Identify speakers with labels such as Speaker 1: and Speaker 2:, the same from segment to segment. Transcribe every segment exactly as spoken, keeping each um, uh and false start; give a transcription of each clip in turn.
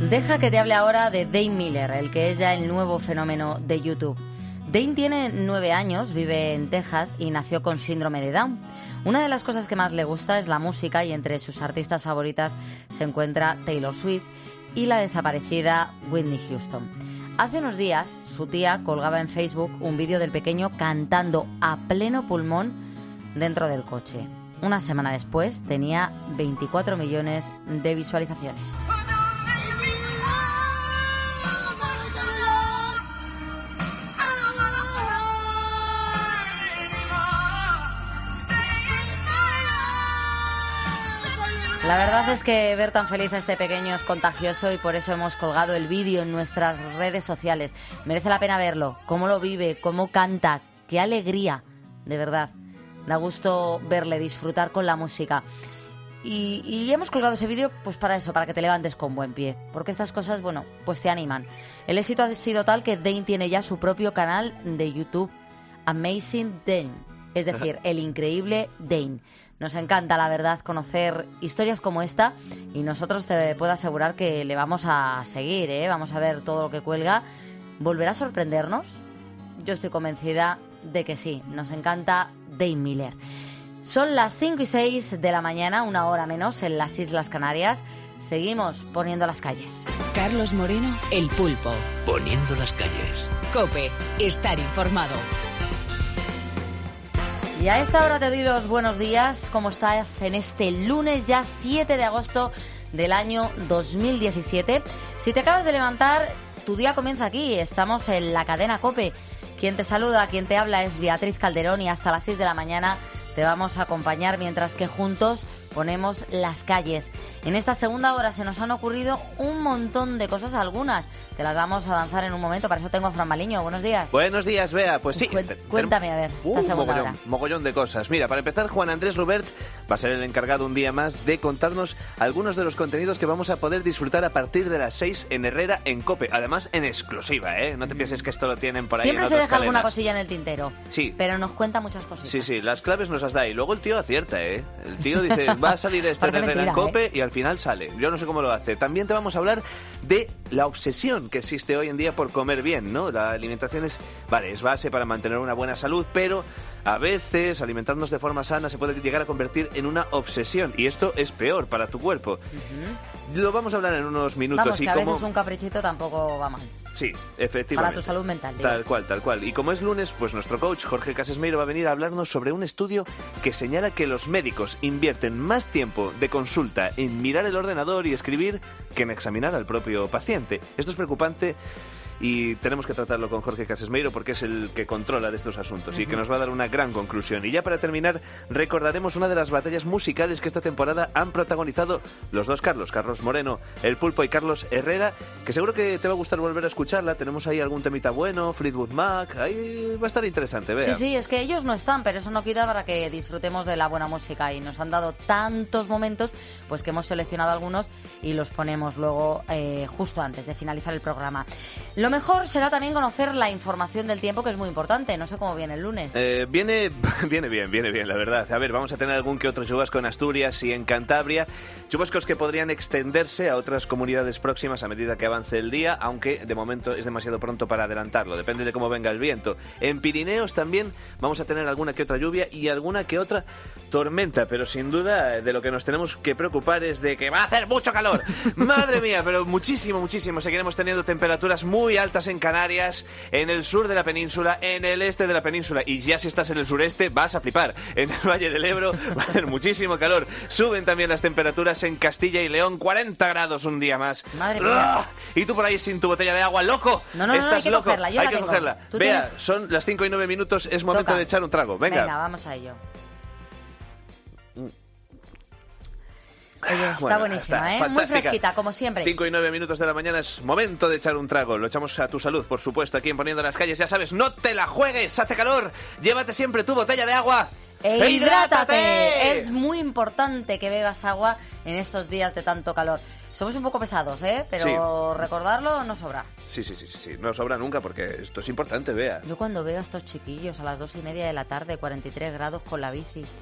Speaker 1: Deja que te hable ahora de Dane Miller, el que es ya el nuevo fenómeno de YouTube. Dane tiene nueve años, vive en Texas y nació con síndrome de Down. Una de las cosas que más le gusta es la música y entre sus artistas favoritas se encuentra Taylor Swift y la desaparecida Whitney Houston. Hace unos días su tía colgaba en Facebook un vídeo del pequeño cantando a pleno pulmón dentro del coche. Una semana después tenía veinticuatro millones de visualizaciones. La verdad es que ver tan feliz a este pequeño es contagioso y por eso hemos colgado el vídeo en nuestras redes sociales. Merece la pena verlo, cómo lo vive, cómo canta, qué alegría, de verdad. Da gusto verle disfrutar con la música. Y, y hemos colgado ese vídeo pues para eso, para que te levantes con buen pie. Porque estas cosas, bueno, pues te animan. El éxito ha sido tal que Dane tiene ya su propio canal de YouTube, Amazing Dane. Es decir, el increíble Dane. Nos encanta, la verdad, conocer historias como esta y nosotros te puedo asegurar que le vamos a seguir, ¿eh? Vamos a ver todo lo que cuelga. ¿Volverá a sorprendernos? Yo estoy convencida de que sí. Nos encanta Dane Miller. Son las cinco y seis de la mañana, una hora menos en las Islas Canarias. Seguimos poniendo las calles.
Speaker 2: Carlos Moreno, El Pulpo.
Speaker 3: Poniendo las calles.
Speaker 2: COPE, estar informado.
Speaker 1: Y a esta hora te doy los buenos días. ¿Cómo estás en este lunes ya siete de agosto del año dos mil diecisiete? Si te acabas de levantar, tu día comienza aquí. Estamos en la cadena COPE. Quien te saluda, quien te habla es Beatriz Calderón y hasta las seis de la mañana te vamos a acompañar mientras que juntos ponemos las calles. En esta segunda hora se nos han ocurrido un montón de cosas, algunas te las vamos a lanzar en un momento. Para eso tengo a Fran Maliño. Buenos días.
Speaker 3: Buenos días, Bea. Pues sí.
Speaker 1: Cu- cuéntame, a ver, esta
Speaker 3: uh,
Speaker 1: segunda
Speaker 3: mogollón,
Speaker 1: hora.
Speaker 3: mogollón de cosas. Mira, para empezar, Juan Andrés Rubert va a ser el encargado un día más de contarnos algunos de los contenidos que vamos a poder disfrutar a partir de las seis en Herrera en COPE. Además, en exclusiva, ¿eh? No te pienses que esto lo tienen por ahí.
Speaker 1: Siempre
Speaker 3: en
Speaker 1: se
Speaker 3: otras
Speaker 1: deja alguna
Speaker 3: cadenas.
Speaker 1: cosilla en el tintero.
Speaker 3: Sí.
Speaker 1: Pero nos cuenta muchas cositas.
Speaker 3: Sí, sí, las claves nos las da. Y luego el tío acierta, ¿eh? El tío dice, va a salir esto en
Speaker 1: Parece
Speaker 3: Herrera en
Speaker 1: mentira,
Speaker 3: COPE
Speaker 1: ¿eh?
Speaker 3: y al final sale. Yo no sé cómo lo hace. También te vamos a hablar de la obsesión que existe hoy en día por comer bien, ¿no? La alimentación es, vale, es base para mantener una buena salud, pero a veces alimentarnos de forma sana se puede llegar a convertir en una obsesión y esto es peor para tu cuerpo. Uh-huh. Lo vamos a hablar en unos minutos.
Speaker 1: Vamos,
Speaker 3: y
Speaker 1: que a
Speaker 3: como...
Speaker 1: veces un caprichito tampoco va mal.
Speaker 3: Sí, efectivamente.
Speaker 1: Para tu salud mental. Digo.
Speaker 3: Tal cual, tal cual. Y como es lunes, pues nuestro coach Jorge Casesmeiro va a venir a hablarnos sobre un estudio que señala que los médicos invierten más tiempo de consulta en mirar el ordenador y escribir que en examinar al propio paciente. Esto es preocupante y tenemos que tratarlo con Jorge Casesmeiro porque es el que controla de estos asuntos uh-huh. y que nos va a dar una gran conclusión. Y ya para terminar, recordaremos una de las batallas musicales que esta temporada han protagonizado los dos Carlos, Carlos Moreno, El Pulpo y Carlos Herrera, que seguro que te va a gustar volver a escucharla. Tenemos ahí algún temita bueno, Fleetwood Mac, ahí va a estar interesante, vea.
Speaker 1: Sí, sí, es que ellos no están, pero eso no quita para que disfrutemos de la buena música y nos han dado tantos momentos, pues que hemos seleccionado algunos y los ponemos luego eh, justo antes de finalizar el programa. Lo mejor será también conocer la información del tiempo, que es muy importante. No sé cómo viene el lunes.
Speaker 3: Eh, viene, viene bien, viene bien, la verdad. A ver, vamos a tener algún que otro chubasco en Asturias y en Cantabria. Chubascos que podrían extenderse a otras comunidades próximas a medida que avance el día, aunque de momento es demasiado pronto para adelantarlo. Depende de cómo venga el viento. En Pirineos también vamos a tener alguna que otra lluvia y alguna que otra tormenta, pero sin duda de lo que nos tenemos que preocupar es de que va a hacer mucho calor. Madre mía, pero muchísimo, muchísimo. Seguiremos teniendo temperaturas muy altas en Canarias, en el sur de la península, en el este de la península y ya si estás en el sureste vas a flipar. En el Valle del Ebro va a hacer muchísimo calor. Suben también las temperaturas en Castilla y León, cuarenta grados un día más.
Speaker 1: Madre mía.
Speaker 3: Y tú por ahí sin tu botella de agua, loco.
Speaker 1: No, no,
Speaker 3: Estás
Speaker 1: no, hay que
Speaker 3: loco.
Speaker 1: cogerla, yo
Speaker 3: hay
Speaker 1: la
Speaker 3: que
Speaker 1: tengo.
Speaker 3: cogerla.
Speaker 1: ¿Tú
Speaker 3: Vea,
Speaker 1: tienes?
Speaker 3: son las cinco y nueve minutos, es momento
Speaker 1: Toca.
Speaker 3: de echar un trago. Venga.
Speaker 1: Venga, vamos a ello. Oye, está
Speaker 3: Bueno,
Speaker 1: buenísima,
Speaker 3: está
Speaker 1: ¿eh?
Speaker 3: fantástica.
Speaker 1: Muy fresquita, como siempre.
Speaker 3: cinco y nueve minutos de la mañana es momento de echar un trago. Lo echamos a tu salud, por supuesto, aquí en Poniendo las Calles. Ya sabes, no te la juegues, hace calor. Llévate siempre tu botella de agua.
Speaker 1: ¡E hidrátate! Es muy importante que bebas agua en estos días de tanto calor. Somos un poco pesados, ¿eh? Pero sí. Recordarlo no sobra.
Speaker 3: Sí, sí, sí, sí, sí, no sobra nunca porque esto es importante, vea.
Speaker 1: Yo cuando veo a estos chiquillos a las dos y media de la tarde, cuarenta y tres grados con la bici...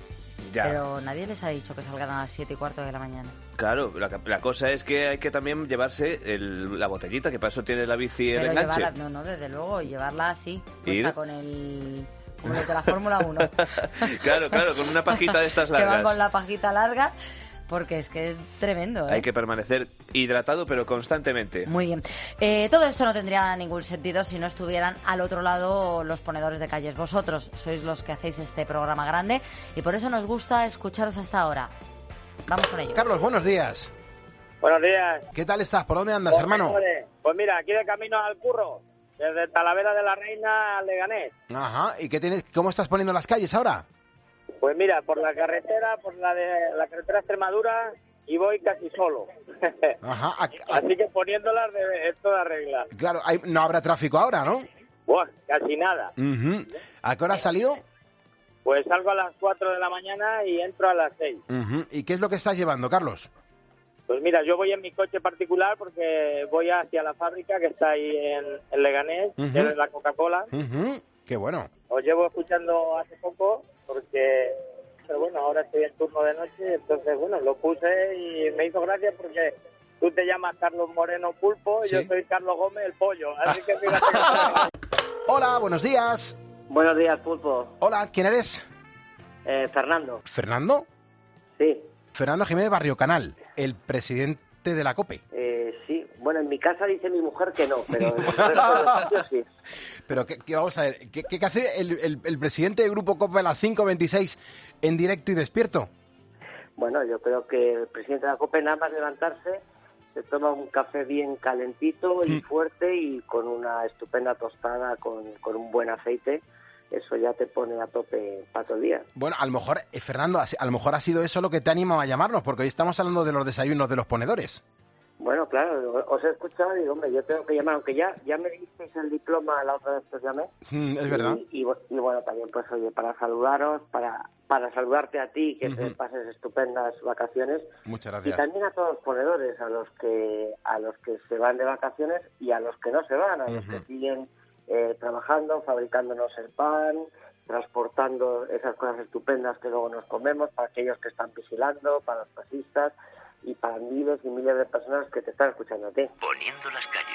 Speaker 3: Ya.
Speaker 1: Pero nadie les ha dicho que salgan a las siete y cuarto de la mañana.
Speaker 3: Claro, la, la cosa es que hay que también llevarse el, la botellita, que para eso tiene la bici el
Speaker 1: Pero
Speaker 3: enganche.
Speaker 1: llevarla, no, no, desde luego, llevarla así,
Speaker 3: ¿Ir?
Speaker 1: puesta con el... como los de la Fórmula uno.
Speaker 3: Claro, claro, con una pajita de estas
Speaker 1: Que van
Speaker 3: largas.
Speaker 1: con la pajita larga, porque es que es tremendo, ¿eh?
Speaker 3: Hay que permanecer hidratado, pero constantemente.
Speaker 1: Muy bien. Eh, todo esto no tendría ningún sentido si no estuvieran al otro lado los ponedores de calles. Vosotros sois los que hacéis este programa grande y por eso nos gusta escucharos hasta ahora. Vamos con ello.
Speaker 4: Carlos, buenos días.
Speaker 5: Buenos días.
Speaker 4: ¿Qué tal estás? ¿Por dónde andas, hermano?
Speaker 5: Pues mira, aquí de camino al curro, desde Talavera de la Reina al Leganés.
Speaker 4: Ajá. ¿Y qué tienes? ¿Cómo estás poniendo las calles ahora?
Speaker 5: Pues mira, por la carretera, por la de la carretera Extremadura, y voy casi solo.
Speaker 4: Ajá. A- a-
Speaker 5: Así que poniéndolas de, es toda regla.
Speaker 4: claro, hay- no habrá tráfico ahora, ¿no?
Speaker 5: Buah, casi nada.
Speaker 4: Ujú. ¿A qué hora has salido?
Speaker 5: Pues salgo a las cuatro de la mañana y entro a las seis.
Speaker 4: Ujú. ¿Y qué es lo que estás llevando, Carlos?
Speaker 5: Pues mira, yo voy en mi coche particular porque voy hacia la fábrica que está ahí en, en Leganés,
Speaker 4: Ujú.
Speaker 5: que es la Coca-Cola.
Speaker 4: Ujú. Qué bueno.
Speaker 5: Os llevo escuchando hace poco porque, pero bueno, ahora estoy en turno de noche, entonces bueno, lo puse y me hizo gracia porque tú te llamas Carlos Moreno Pulpo y
Speaker 4: Sí.
Speaker 5: yo soy Carlos Gómez el Pollo, así que fíjate que...
Speaker 4: Hola, buenos días.
Speaker 5: Buenos días, Pulpo.
Speaker 4: Hola, ¿quién eres?
Speaker 5: Eh, Fernando.
Speaker 4: ¿Fernando?
Speaker 5: Sí,
Speaker 4: Fernando Jiménez Barrio Canal, el presidente de la COPE.
Speaker 5: eh, sí. Bueno, en mi casa dice mi mujer que no, pero en el resto de los sitios sí.
Speaker 4: Pero, ¿qué, qué- vamos a ver, ¿qué, qué hace el, el- el presidente del Grupo COPE a las cinco veintiséis en directo y despierto?
Speaker 5: Bueno, yo creo que el presidente de la COPE nada más levantarse se toma un café bien calentito y
Speaker 4: Mm.
Speaker 5: fuerte y con una estupenda tostada con, con un buen aceite. Eso ya te pone a tope para todo el día.
Speaker 4: Bueno, a lo mejor, eh, Fernando, a lo mejor ha sido eso lo que te anima a llamarnos, porque hoy estamos hablando de los desayunos de los ponedores.
Speaker 5: Bueno, claro, os he escuchado y digo, hombre, yo tengo que llamar, aunque ya ya me disteis el diploma la otra vez que os llamé.
Speaker 4: Mm, es verdad.
Speaker 5: Y, y, y bueno, también pues oye, para saludaros, para para saludarte a ti, que te
Speaker 4: Ujú.
Speaker 5: pases estupendas vacaciones.
Speaker 4: Muchas
Speaker 5: Y
Speaker 4: gracias.
Speaker 5: también a todos los ponedores, a los que a los que se van de vacaciones y a los que no se van, a los
Speaker 4: Ujú.
Speaker 5: que siguen eh, trabajando, fabricándonos el pan, transportando esas cosas estupendas que luego nos comemos, para aquellos que están vigilando, para los taxistas y para miles y miles de personas que te están escuchando a ti.
Speaker 6: Poniendo las calles.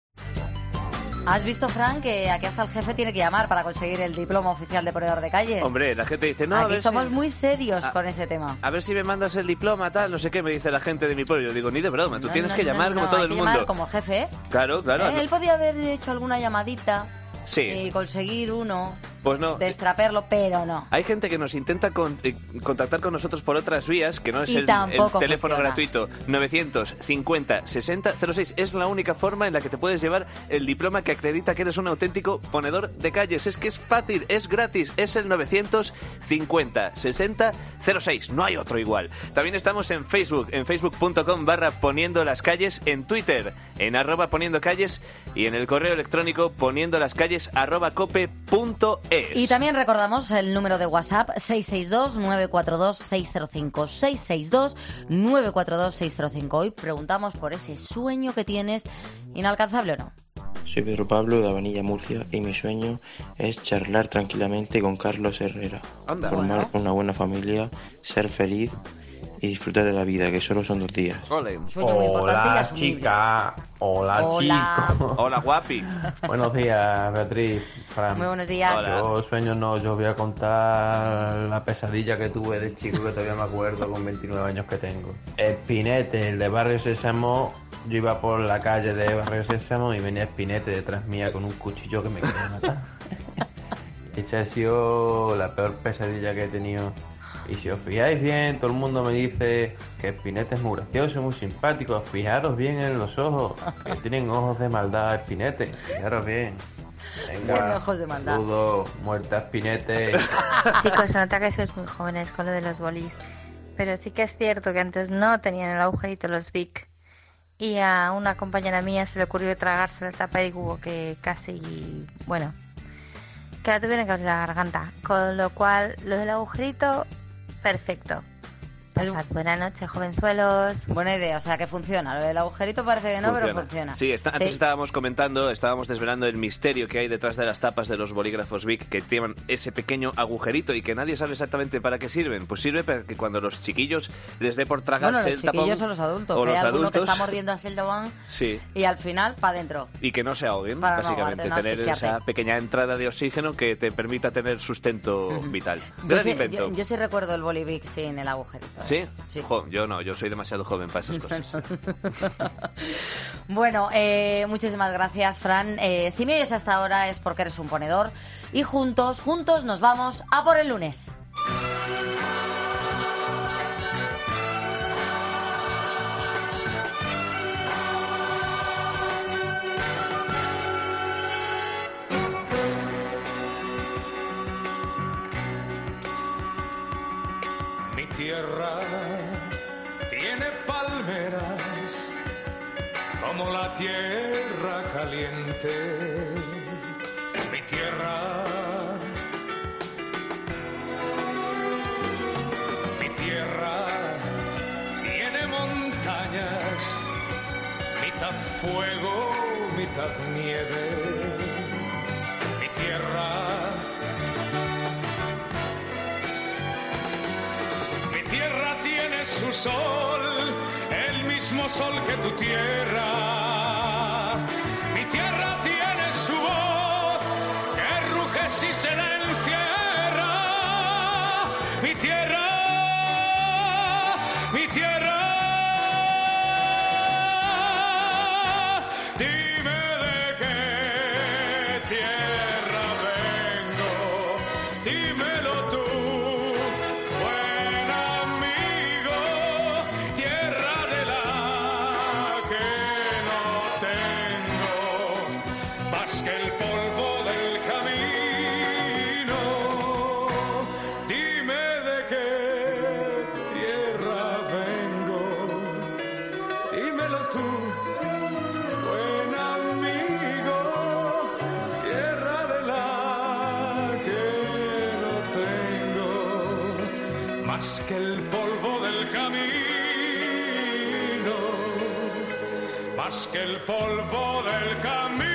Speaker 1: ¿Has visto, Fran, que aquí hasta el jefe tiene que llamar para conseguir el diploma oficial de ponedor de calles?
Speaker 3: Hombre, la gente dice, no, a
Speaker 1: aquí
Speaker 3: ver
Speaker 1: somos
Speaker 3: si...
Speaker 1: muy serios
Speaker 3: Ah.
Speaker 1: con ese tema.
Speaker 3: A ver si me mandas el diploma, tal, no sé qué, me dice la gente de mi pueblo. Yo digo, ni de broma, tú
Speaker 1: No,
Speaker 3: tienes
Speaker 1: no,
Speaker 3: que
Speaker 1: no,
Speaker 3: llamar
Speaker 1: no,
Speaker 3: como
Speaker 1: no,
Speaker 3: todo
Speaker 1: hay
Speaker 3: el
Speaker 1: que
Speaker 3: mundo.
Speaker 1: llamar como jefe, ¿eh?
Speaker 3: Claro, claro.
Speaker 1: Eh,
Speaker 3: no-
Speaker 1: Él podía haber hecho alguna llamadita
Speaker 3: Sí,
Speaker 1: y conseguir uno,
Speaker 3: pues no.
Speaker 1: destraperlo, pero no.
Speaker 3: Hay gente que nos intenta con- eh, contactar con nosotros por otras vías, que no es
Speaker 1: Y
Speaker 3: el, el
Speaker 1: tampoco
Speaker 3: teléfono
Speaker 1: funciona.
Speaker 3: gratuito novecientos cincuenta sesenta cero seis. Es la única forma en la que te puedes llevar el diploma que acredita que eres un auténtico ponedor de calles. Es que es fácil, es gratis, es el novecientos cincuenta sesenta cero seis. No hay otro igual. También estamos en Facebook, en facebook.com barra poniendo las calles, en Twitter, en arroba poniendo calles y en el correo electrónico poniendo las calles arroba cope punto es.
Speaker 1: Y también recordamos el número de WhatsApp seis seis dos, nueve cuatro dos, seis cero cinco, seis seis dos, nueve cuatro dos, seis cero cinco. Hoy preguntamos por ese sueño que tienes, inalcanzable o no.
Speaker 7: Soy Pedro Pablo de Avenida Murcia y mi sueño es charlar tranquilamente con Carlos Herrera,
Speaker 3: Anda.
Speaker 7: formar
Speaker 1: Bueno.
Speaker 7: una buena familia, ser feliz y disfrutar de la vida, que solo son dos días.
Speaker 3: Ole.
Speaker 1: Un sueño muy importante y
Speaker 8: Hola
Speaker 1: asumible.
Speaker 8: chica, hola,
Speaker 1: Hola.
Speaker 8: chico.
Speaker 3: Hola, guapi.
Speaker 8: Buenos días, Beatriz. Fran.
Speaker 1: Muy buenos días.
Speaker 3: Hola.
Speaker 8: Yo sueño no, yo voy a contar la pesadilla que tuve de chico, que todavía me acuerdo con veintinueve años que tengo. Espinete, el de Barrio Sésamo, yo iba por la calle de Barrio Sésamo y venía Espinete detrás mía con un cuchillo que me quería matar. Esa ha sido la peor pesadilla que he tenido. Y si os fijáis bien, todo el mundo me dice que Espinete es muy gracioso, muy simpático. Fijaros bien en los ojos, que tienen ojos de maldad Espinete. Fijaros bien. Venga,
Speaker 1: Tiene ojos de maldad.
Speaker 8: saludos, muerta Espinete.
Speaker 9: Chicos, se nota que sois muy jóvenes con lo de los bolis. Pero sí que es cierto que antes no tenían el agujerito los Bic. Y a una compañera mía se le ocurrió tragarse la tapa y hubo que casi, bueno, que la tuvieron que abrir la garganta. Con lo cual, lo del agujerito, perfecto. Pasad buena noche, jovenzuelos.
Speaker 1: Buena idea, o sea que funciona. Lo del agujerito parece que no,
Speaker 3: Funciona.
Speaker 1: pero funciona.
Speaker 3: Sí, está, antes
Speaker 1: Sí.
Speaker 3: estábamos comentando, estábamos desvelando el misterio que hay detrás de las tapas de los bolígrafos Bic, que tienen ese pequeño agujerito y que nadie sabe exactamente para qué sirven. Pues sirve para que cuando los chiquillos les dé por tragarse
Speaker 1: Bueno, los
Speaker 3: el tapón...
Speaker 1: chiquillos o los adultos.
Speaker 3: o
Speaker 1: que hay
Speaker 3: los
Speaker 1: alguno
Speaker 3: adultos,
Speaker 1: que está mordiendo así el tapón
Speaker 3: sí.
Speaker 1: y al final, para adentro.
Speaker 3: Y que no se ahoguen,
Speaker 1: Para no
Speaker 3: básicamente.
Speaker 1: ahogarte, no
Speaker 3: tener esa
Speaker 1: asfixiarte.
Speaker 3: pequeña entrada de oxígeno que te permita tener sustento vital.
Speaker 1: Yo
Speaker 3: Gran
Speaker 1: sí,
Speaker 3: invento.
Speaker 1: yo, yo sí recuerdo el bolivic sin el agujerito. ¿eh?
Speaker 3: ¿Sí?
Speaker 1: Sí.
Speaker 3: Jo, yo no, yo soy demasiado joven para esas cosas.
Speaker 1: Bueno, eh, muchísimas gracias, Fran. Eh, si me oyes hasta ahora es porque eres un ponedor. Y juntos, juntos nos vamos a por el lunes.
Speaker 6: Mi tierra tiene palmeras como la tierra caliente. Mi tierra, mi tierra tiene montañas, mitad fuego, mitad nieve. Mi tierra, mi tierra tiene su sol, el mismo sol que tu tierra. Mi tierra tiene su voz, que ruge si se la encierra. Mi tierra, mi tierra. Dime de qué tierra vengo, dímelo tú, buen amigo, tierra de la que no tengo más que el polvo del camino. Dime de qué tierra vengo, dímelo tú, buen amigo, tierra de la que no tengo más que el polvo del camino, más que el polvo del camino.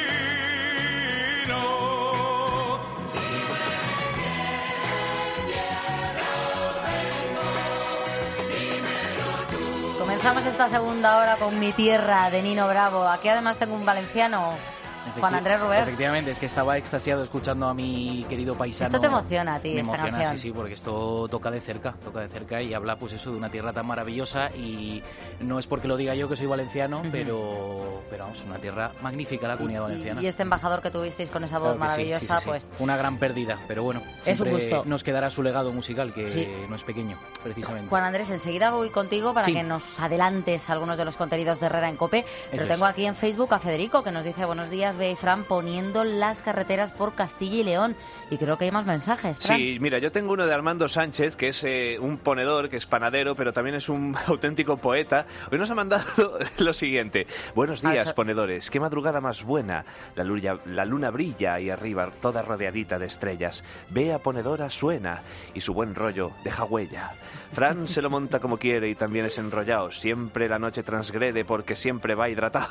Speaker 1: Comenzamos esta segunda hora con Mi Tierra, de Nino Bravo. Aquí además tengo un valenciano, Juan Andrés Ruber.
Speaker 10: Efectivamente, es que estaba extasiado escuchando a mi querido paisano.
Speaker 1: Esto te emociona a ti,
Speaker 10: Me
Speaker 1: esta
Speaker 10: emociona,
Speaker 1: canción.
Speaker 10: sí, sí, porque esto toca de cerca, toca de cerca y habla pues eso de una tierra tan maravillosa y no es porque lo diga yo que soy valenciano,
Speaker 1: Ujú.
Speaker 10: pero pero vamos, una tierra magnífica la comunidad
Speaker 1: Y-
Speaker 10: valenciana.
Speaker 1: Y, este embajador que tuvisteis con esa voz
Speaker 10: Claro que sí,
Speaker 1: maravillosa,
Speaker 10: sí, sí, sí.
Speaker 1: pues
Speaker 10: Una gran pérdida, pero bueno,
Speaker 1: Es un
Speaker 10: siempre
Speaker 1: gusto.
Speaker 10: nos quedará su legado musical, que
Speaker 1: Sí.
Speaker 10: no es pequeño, precisamente.
Speaker 1: Juan Andrés, enseguida voy contigo para
Speaker 10: Sí.
Speaker 1: que nos adelantes algunos de los contenidos de Herrera en COPE. Pero
Speaker 10: Eso
Speaker 1: tengo
Speaker 10: es.
Speaker 1: aquí en Facebook a Federico, que nos dice: buenos días, Bea y Fran, poniendo las carreteras por Castilla y León. Y creo que hay más mensajes, Fran.
Speaker 3: Sí, mira, yo tengo uno de Armando Sánchez, que es eh, un ponedor, que es panadero, pero también es un auténtico poeta. Hoy nos ha mandado lo siguiente. Buenos
Speaker 1: Ah,
Speaker 3: días,
Speaker 1: eso-
Speaker 3: ponedores. Qué madrugada más buena. La luna, la luna brilla ahí arriba, toda rodeadita de estrellas. Bea ponedora suena y su buen rollo deja huella. Fran se lo monta como quiere y también es enrollado. Siempre la noche transgrede porque siempre va hidratado.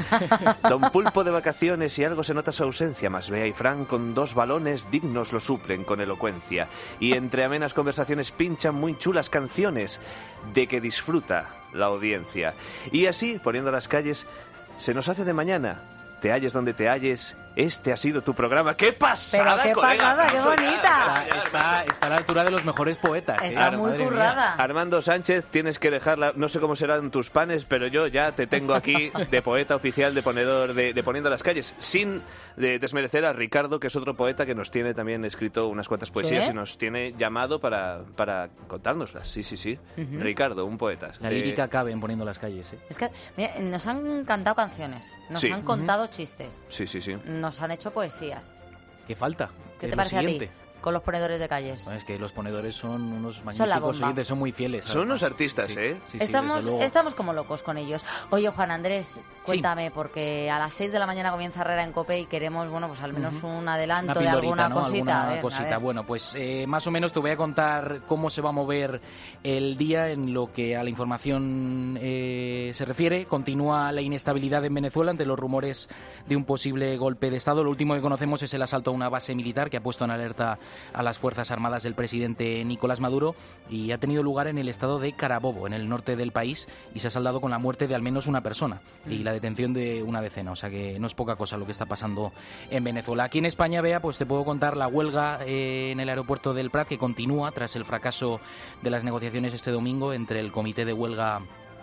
Speaker 3: Don Pulpo de vacaciones y algo se nota su ausencia, más Bea y Fran con dos balones dignos lo suplen con elocuencia. Y entre amenas conversaciones pinchan muy chulas canciones de que disfruta la audiencia. Y así, poniendo las calles, se nos hace de mañana. Te halles donde te halles, este ha sido tu programa. ¡Qué pasada,
Speaker 1: Pero qué
Speaker 3: colega!
Speaker 1: pasada, qué
Speaker 3: Aplauso ya,
Speaker 1: bonita.
Speaker 10: Está, está, está a la altura de los mejores poetas. ¿eh?
Speaker 1: Está muy
Speaker 10: Madre mía.
Speaker 1: currada.
Speaker 3: Armando Sánchez, tienes que dejarla. No sé cómo serán tus panes, pero yo ya te tengo aquí de poeta oficial, de ponedor, de, de Poniendo las Calles, sin de desmerecer a Ricardo, que es otro poeta que nos tiene también escrito unas cuantas poesías
Speaker 1: ¿Sí?
Speaker 3: y nos tiene llamado para, para contárnoslas. Sí, sí, sí.
Speaker 1: Ujú.
Speaker 3: Ricardo, un poeta.
Speaker 10: La
Speaker 3: Eh,
Speaker 10: lírica cabe en Poniendo las Calles. ¿eh?
Speaker 1: Es que mira, nos han cantado canciones, nos
Speaker 3: Sí.
Speaker 1: han contado chistes,
Speaker 3: Sí, sí, sí.
Speaker 1: nos han hecho poesías.
Speaker 10: ¿Qué falta?
Speaker 1: ¿Qué
Speaker 10: Es
Speaker 1: te
Speaker 10: lo
Speaker 1: parece a ti?
Speaker 10: siguiente.
Speaker 1: con los ponedores de calles?
Speaker 10: Bueno, es que los ponedores son unos
Speaker 1: Son la
Speaker 10: magníficos
Speaker 1: bomba.
Speaker 10: oyentes, son muy fieles.
Speaker 3: Son
Speaker 10: además.
Speaker 3: unos artistas,
Speaker 10: Sí,
Speaker 3: ¿eh?
Speaker 10: sí, sí,
Speaker 1: estamos,
Speaker 10: desde luego.
Speaker 1: estamos como locos con ellos. Oye, Juan Andrés, cuéntame, porque a las seis de la mañana comienza Herrera en COPE y queremos, bueno, pues al menos
Speaker 10: Ujú.
Speaker 1: un adelanto
Speaker 10: Una
Speaker 1: de
Speaker 10: pildorita,
Speaker 1: alguna
Speaker 10: ¿no?
Speaker 1: cosita.
Speaker 10: Alguna
Speaker 1: A ver, a
Speaker 10: cosita.
Speaker 1: ver.
Speaker 10: Bueno, pues eh, más o menos te voy a contar cómo se va a mover el día en lo que a la información eh, se refiere. Continúa la inestabilidad en Venezuela ante los rumores de un posible golpe de Estado. Lo último que conocemos es el asalto a una base militar que ha puesto en alerta a las Fuerzas Armadas del presidente Nicolás Maduro y ha tenido lugar en el estado de Carabobo, en el norte del país, y se ha saldado con la muerte de al menos una persona y la detención de una decena. O sea que no es poca cosa lo que está pasando en Venezuela. Aquí en España, Bea, pues te puedo contar la huelga eh, en el aeropuerto del Prat, que continúa tras el fracaso de las negociaciones este domingo entre el comité de huelga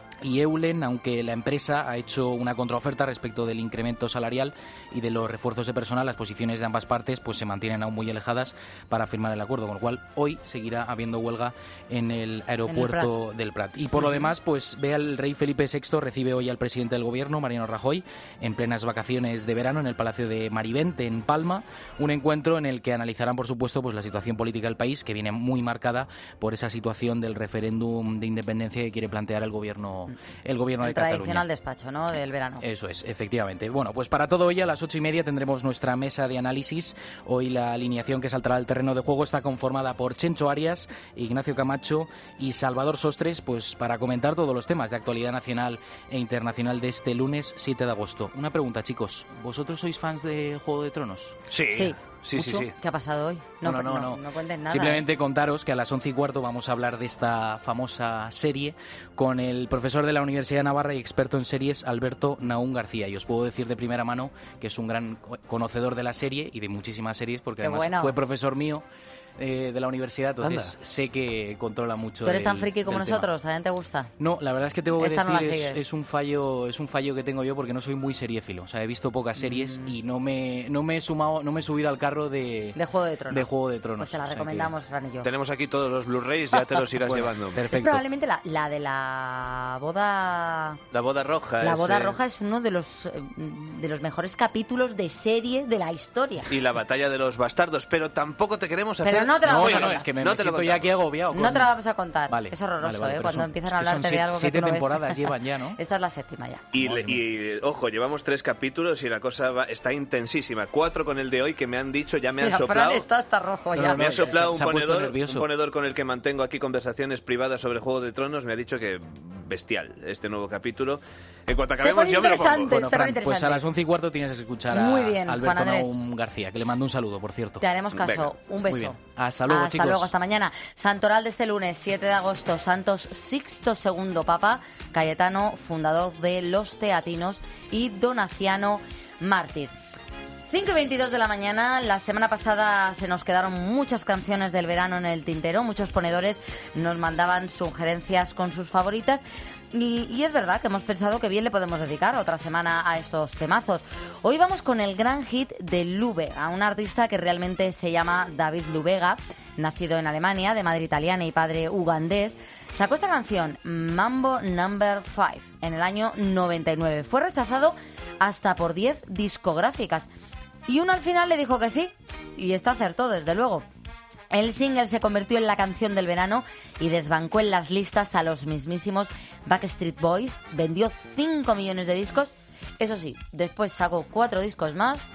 Speaker 10: y Eulen, aunque la empresa ha hecho una contraoferta respecto del incremento salarial y de los refuerzos de personal. Las posiciones de ambas partes pues se mantienen aún muy alejadas para firmar el acuerdo, con lo cual hoy seguirá habiendo huelga en el aeropuerto
Speaker 1: Prat.
Speaker 10: del Prat. Y por lo demás, pues ve al rey Felipe sexto, recibe hoy al presidente del gobierno, Mariano Rajoy, en plenas vacaciones de verano en el Palacio de Marivente, en Palma, un encuentro en el que analizarán, por supuesto, pues la situación política del país, que viene muy marcada por esa situación del referéndum de independencia que quiere plantear el gobierno el gobierno
Speaker 1: El
Speaker 10: de Cataluña.
Speaker 1: tradicional despacho, ¿no?, del verano.
Speaker 10: Eso es, efectivamente. Bueno, pues para todo hoy a las ocho y media tendremos nuestra mesa de análisis. Hoy la alineación que saltará al terreno de juego está conformada por Chencho Arias, Ignacio Camacho y Salvador Sostres, pues para comentar todos los temas de actualidad nacional e internacional de este lunes siete de agosto. Una pregunta, chicos. ¿Vosotros sois fans de Juego de Tronos?
Speaker 3: Sí.
Speaker 1: Sí.
Speaker 3: Sí, sí,
Speaker 1: ¿Mucho?
Speaker 3: sí.
Speaker 1: ¿Qué ha pasado hoy? No,
Speaker 10: No, no,
Speaker 1: no,
Speaker 10: no.
Speaker 1: no cuenten nada.
Speaker 10: Simplemente contaros que a las once y cuarto vamos a hablar de esta famosa serie con el profesor de la Universidad de Navarra y experto en series, Alberto Naún García. Y os puedo decir de primera mano que es un gran conocedor de la serie y de muchísimas series, porque
Speaker 1: Qué
Speaker 10: además
Speaker 1: bueno.
Speaker 10: fue profesor mío eh, de la universidad, entonces
Speaker 3: Anda.
Speaker 10: sé que controla mucho.
Speaker 1: ¿Tú eres
Speaker 10: del-
Speaker 1: tan friki como
Speaker 10: del tema.
Speaker 1: nosotros? ¿También te gusta?
Speaker 10: No, la verdad es que tengo que
Speaker 1: Esta no la
Speaker 10: decir, es,
Speaker 1: sigues.
Speaker 10: es un fallo es un fallo que tengo yo porque no soy muy seriéfilo. O sea, he visto pocas series
Speaker 1: Mm.
Speaker 10: y no me no me he sumado, no me he subido al carro de,
Speaker 1: De Juego de Tronos.
Speaker 10: de Juego de Tronos.
Speaker 1: Pues te la
Speaker 10: O sea que-
Speaker 1: recomendamos, Fran y yo.
Speaker 3: Tenemos aquí todos los Blu-rays, ya te los irás
Speaker 10: Bueno,
Speaker 3: llevando.
Speaker 1: Es
Speaker 10: Perfecto.
Speaker 1: probablemente la, la de la boda...
Speaker 3: La boda roja.
Speaker 1: La
Speaker 3: es,
Speaker 1: boda
Speaker 3: eh,
Speaker 1: roja es uno de los, eh, de los mejores capítulos de serie de la historia.
Speaker 3: Y la batalla de los bastardos, pero tampoco te queremos hacer...
Speaker 1: Pero no te la
Speaker 10: No,
Speaker 1: vamos
Speaker 10: no,
Speaker 1: a
Speaker 10: no,
Speaker 1: contar.
Speaker 10: es que me,
Speaker 3: No
Speaker 10: me
Speaker 3: te lo
Speaker 10: siento ya aquí
Speaker 3: contamos.
Speaker 10: agobiado. con-
Speaker 1: No te la vamos a contar.
Speaker 10: Vale,
Speaker 1: es horroroso,
Speaker 10: vale, vale,
Speaker 1: ¿eh?
Speaker 10: pero
Speaker 1: Cuando
Speaker 10: son-
Speaker 1: empiezan
Speaker 10: es
Speaker 1: a
Speaker 10: que son
Speaker 1: hablarte de
Speaker 10: siete-
Speaker 1: algo que
Speaker 10: siete
Speaker 1: tú no ves.
Speaker 10: temporadas llevan ya, ¿no?
Speaker 1: Esta es la séptima ya.
Speaker 3: Y,
Speaker 10: Madre mía.
Speaker 3: y, ojo, llevamos tres capítulos y la cosa va- está intensísima. Cuatro con el de hoy que me han dicho, ya me han
Speaker 1: Mira,
Speaker 3: soplado.
Speaker 1: Fran está hasta rojo
Speaker 10: No,
Speaker 1: ya.
Speaker 10: no,
Speaker 3: Me ha
Speaker 10: no, se-
Speaker 3: soplado
Speaker 10: se ha
Speaker 3: un
Speaker 10: puesto
Speaker 3: ponedor,
Speaker 10: nervioso.
Speaker 3: un ponedor con el que mantengo aquí conversaciones privadas sobre Juego de Tronos. Me ha dicho que bestial este nuevo capítulo. En cuanto
Speaker 1: Se
Speaker 3: acabemos
Speaker 1: pone
Speaker 3: yo me lo
Speaker 1: interesante.
Speaker 3: pongo.
Speaker 10: Bueno,
Speaker 1: Se pone
Speaker 10: Fran, pues
Speaker 1: interesante.
Speaker 10: a las once y cuarto tienes que escuchar a
Speaker 1: Muy bien,
Speaker 10: Alberto
Speaker 1: Juan Andrés.
Speaker 10: Naum García, que le mando un saludo, por cierto.
Speaker 1: Te haremos caso.
Speaker 3: Venga.
Speaker 1: Un
Speaker 10: Muy
Speaker 1: beso.
Speaker 10: bien. Hasta luego,
Speaker 1: Hasta
Speaker 10: chicos.
Speaker 1: luego, hasta mañana. Santoral de este lunes, siete de agosto, Santos Sixto segundo Papa, Cayetano, fundador de los Teatinos, y Donaciano, mártir. cinco y veintidós de la mañana. La semana pasada se nos quedaron muchas canciones del verano en el tintero. Muchos ponedores nos mandaban sugerencias con sus favoritas. Y, y es verdad que hemos pensado que bien le podemos dedicar otra semana a estos temazos. Hoy vamos con el gran hit de Lubega, un artista que realmente se llama David Lubega, nacido en Alemania, de madre italiana y padre ugandés. Sacó esta canción, Mambo Number five, en el año noventa y nueve. Fue rechazado hasta por diez discográficas. Y uno al final le dijo que sí, y está acertó, desde luego. El single se convirtió en la canción del verano y desbancó en las listas a los mismísimos Backstreet Boys. Vendió cinco millones de discos. Eso sí, después sacó cuatro discos más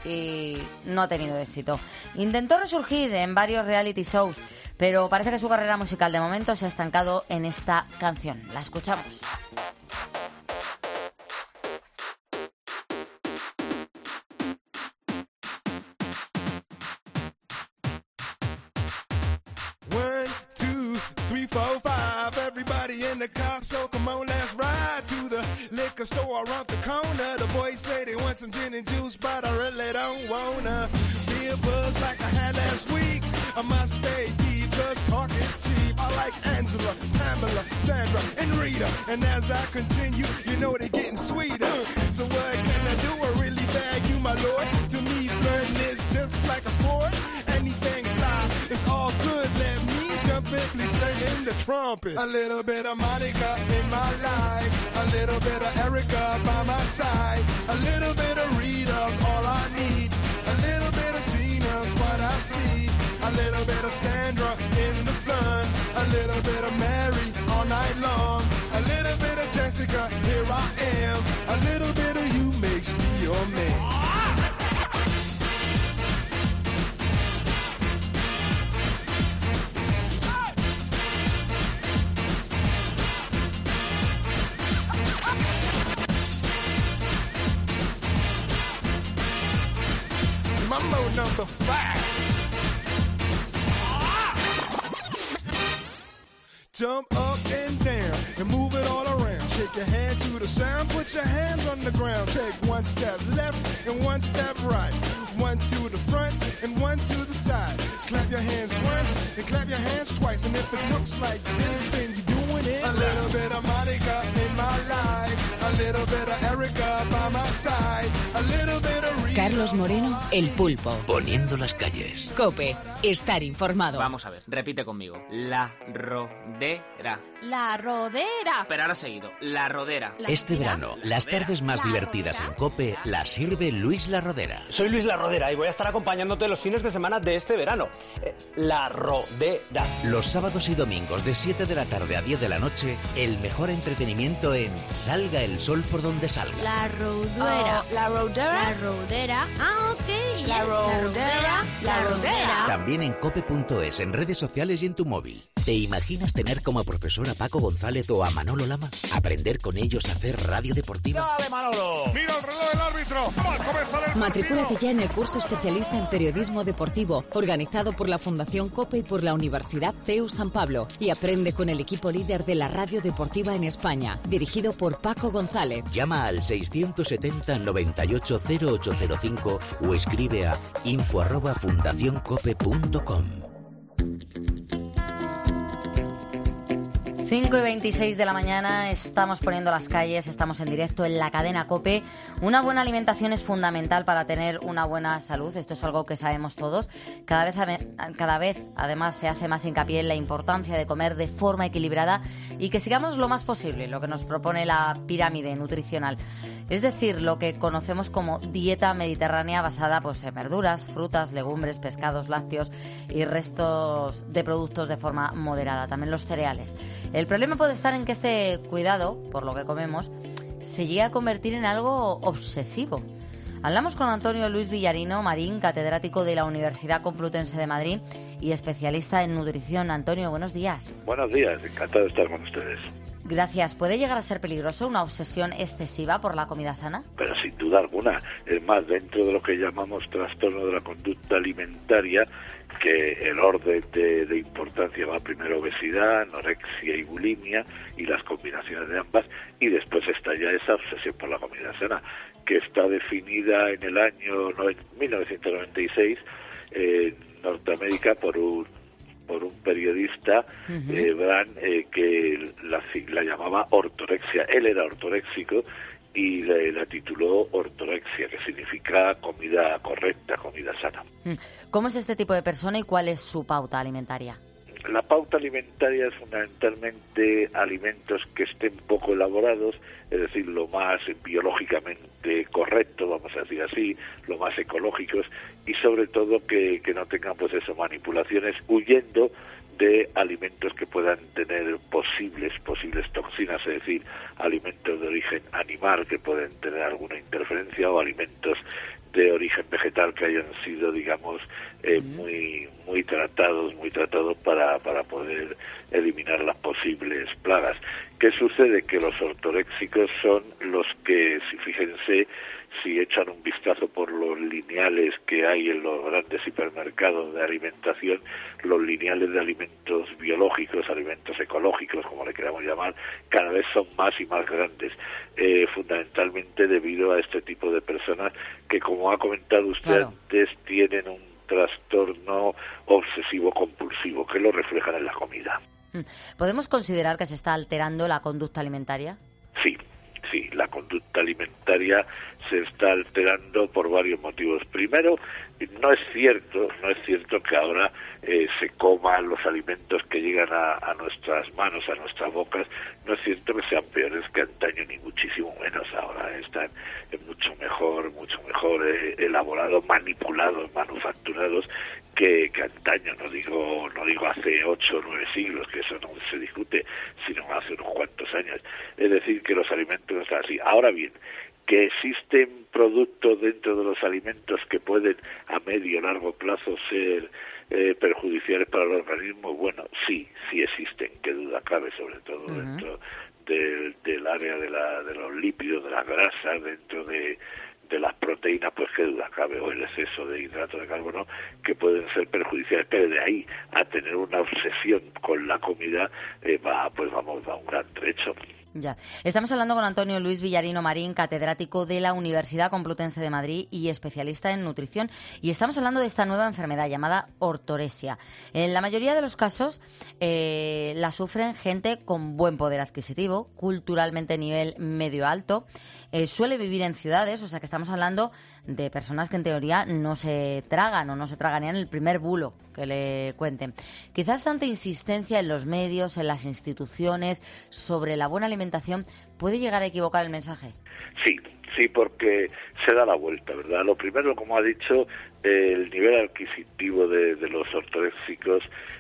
Speaker 1: y no ha tenido éxito. Intentó resurgir en varios reality shows, pero parece que su carrera musical de momento se ha estancado en esta canción. La escuchamos.
Speaker 11: One, two, three, four, five. Everybody in the car, so come on, let's ride to the liquor store around the corner. The boys say they want some gin and juice, but I really don't wanna be a buzz like I had last week. I must stay deep, cause talk is cheap. I like Angela, Pamela, Sandra, and Rita. And as I continue, you know they're getting sweeter. So what can I do? I really bag you, my lord. To me, flirting is just like a sport. Anything fly, it's all good. Let me jump in, please sing the trumpet. A little bit of Monica in my life. A little bit of Erica by my side. A little bit of Rita's all I need. A little bit of Tina's what I see. a little bit of Sandra in the sun, a little bit of Mary all night long, a little bit of Jessica, here I am, a little bit of you makes me your man. Mambo number five. Jump up and down and move it all around. Shake your hand to the sound, put your hands on the ground. Take one step left and one step right. One to the front and one to the side. Clap your hands once and clap your hands twice. And if it looks like this, then you're doing it. A little bit of Monica in my life. A little bit of Erica by my side. A little bit of Rita.
Speaker 2: Carlos Moreno, El Pulpo.
Speaker 12: Poniendo las calles.
Speaker 2: COPE. Estar informado.
Speaker 13: Vamos a ver, repite conmigo. La rodera.
Speaker 14: La rodera.
Speaker 13: Pero ahora seguido. La rodera.
Speaker 12: La este rodera. verano, la las tardes más la divertidas rodera. en COPE las sirve Luis La Rodera.
Speaker 15: Soy Luis La Rodera y voy a estar acompañándote los fines de semana de este verano. Eh, la Rodera.
Speaker 12: Los sábados y domingos de siete de la tarde a diez de la noche, el mejor entretenimiento en Salga el sol por donde salga.
Speaker 14: La rodera.
Speaker 9: Oh, la rodera.
Speaker 14: La rodera.
Speaker 9: Ah, ok. La rodera. La rodera.
Speaker 12: También en cope punto es, en redes sociales y en tu móvil. ¿Te imaginas tener como profesor a Paco González o a Manolo Lama? ¿Aprender con ellos a hacer radio deportiva?
Speaker 6: ¡Dale, Manolo! ¡Mira el reloj del árbitro! ¡Va a comenzar el
Speaker 2: Matricúlate ya en el curso especialista en periodismo deportivo, organizado por la Fundación COPE y por la Universidad C E U San Pablo, y aprende con el equipo líder de la radio deportiva en España, dirigido por Paco González.
Speaker 12: Llama al seiscientos setenta, noventa y ocho, cero ocho cero cinco o escribe a info arroba fundación cope punto com.
Speaker 1: cinco y veintiséis de la mañana, estamos poniendo las calles, estamos en directo en la cadena COPE. Una buena alimentación es fundamental para tener una buena salud, esto es algo que sabemos todos. Cada vez, cada vez además se hace más hincapié en la importancia de comer de forma equilibrada y que sigamos lo más posible lo que nos propone la pirámide nutricional. Es decir, lo que conocemos como dieta mediterránea basada pues, en verduras, frutas, legumbres, pescados, lácteos y restos de productos de forma moderada, también los cereales. El problema puede estar en que este cuidado, por lo que comemos, se llegue a convertir en algo obsesivo. Hablamos con Antonio Luis Villarino Marín, catedrático de la Universidad Complutense de Madrid y especialista en nutrición. Antonio, buenos días.
Speaker 16: Buenos días, encantado de estar con ustedes.
Speaker 1: Gracias. ¿Puede llegar a ser peligroso una obsesión excesiva por la comida sana?
Speaker 16: Pero sin duda alguna. Es más, dentro de lo que llamamos trastorno de la conducta alimentaria, que el orden de, de importancia va primero obesidad, anorexia y bulimia, y las combinaciones de ambas, y después está ya esa obsesión por la comida sana, que está definida en el año mil novecientos noventa y seis en Norteamérica por un por un periodista, uh-huh. eh, Brand, eh, que la, la llamaba ortorexia. Él era ortoréxico y la, la tituló ortorexia, que significa comida correcta, comida sana.
Speaker 1: ¿Cómo es este tipo de persona y cuál es su pauta alimentaria?
Speaker 16: La pauta alimentaria es fundamentalmente alimentos que estén poco elaborados, es decir, lo más biológicamente correcto, vamos a decir así, lo más ecológicos, y sobre todo que, que no tengan pues eso, manipulaciones, huyendo de alimentos que puedan tener posibles posibles toxinas, es decir, alimentos de origen animal que pueden tener alguna interferencia o alimentos de origen vegetal que hayan sido, digamos, eh, muy muy tratados, muy tratados para, para poder eliminar las posibles plagas. ¿Qué sucede? Que los ortoréxicos son los que, si fíjense, si echan un vistazo por los lineales que hay en los grandes hipermercados de alimentación, los lineales de alimentos biológicos, alimentos ecológicos, como le queramos llamar, cada vez son más y más grandes, eh, fundamentalmente debido a este tipo de personas que, como ha comentado usted claro. antes, tienen un trastorno obsesivo-compulsivo, que lo reflejan en la comida.
Speaker 1: ¿Podemos considerar que se está alterando la conducta alimentaria?
Speaker 16: Sí, sí, la conducta conducta alimentaria se está alterando por varios motivos. Primero, no es cierto, no es cierto que ahora eh, se coman los alimentos que llegan a, a nuestras manos, a nuestras bocas. No es cierto que sean peores que antaño, ni muchísimo menos. Ahora están eh, mucho mejor, mucho mejor eh, elaborados, manipulados, manufacturados que, que antaño. No digo, no digo hace ocho o nueve siglos, que eso no se discute, sino hace unos cuantos años. Es decir, que los alimentos están así. Ahora bien, que existen productos dentro de los alimentos que pueden a medio o largo plazo ser eh, perjudiciales para el organismo, bueno, sí, sí existen, qué duda cabe, sobre todo uh-huh. dentro del, del área de, la, de los lípidos, de las grasas, dentro de, de las proteínas, pues qué duda cabe, o el exceso de hidratos de carbono, que pueden ser perjudiciales, pero de ahí a tener una obsesión con la comida, eh, va, pues vamos, va un gran trecho.
Speaker 1: Ya. Estamos hablando con Antonio Luis Villarino Marín, catedrático de la Universidad Complutense de Madrid y especialista en nutrición. Y estamos hablando de esta nueva enfermedad llamada ortorexia. En la mayoría de los casos eh, la sufren gente con buen poder adquisitivo, culturalmente nivel medio alto. Eh, suele vivir en ciudades, o sea que estamos hablando de personas que en teoría no se tragan o no se tragarían el primer bulo que le cuenten. Quizás tanta insistencia en los medios, en las instituciones, sobre la buena alimentación, ¿puede llegar a equivocar el mensaje?
Speaker 16: Sí, sí, porque se da la vuelta, ¿verdad? Lo primero, como ha dicho, eh, el nivel adquisitivo de, de los ortoréxicos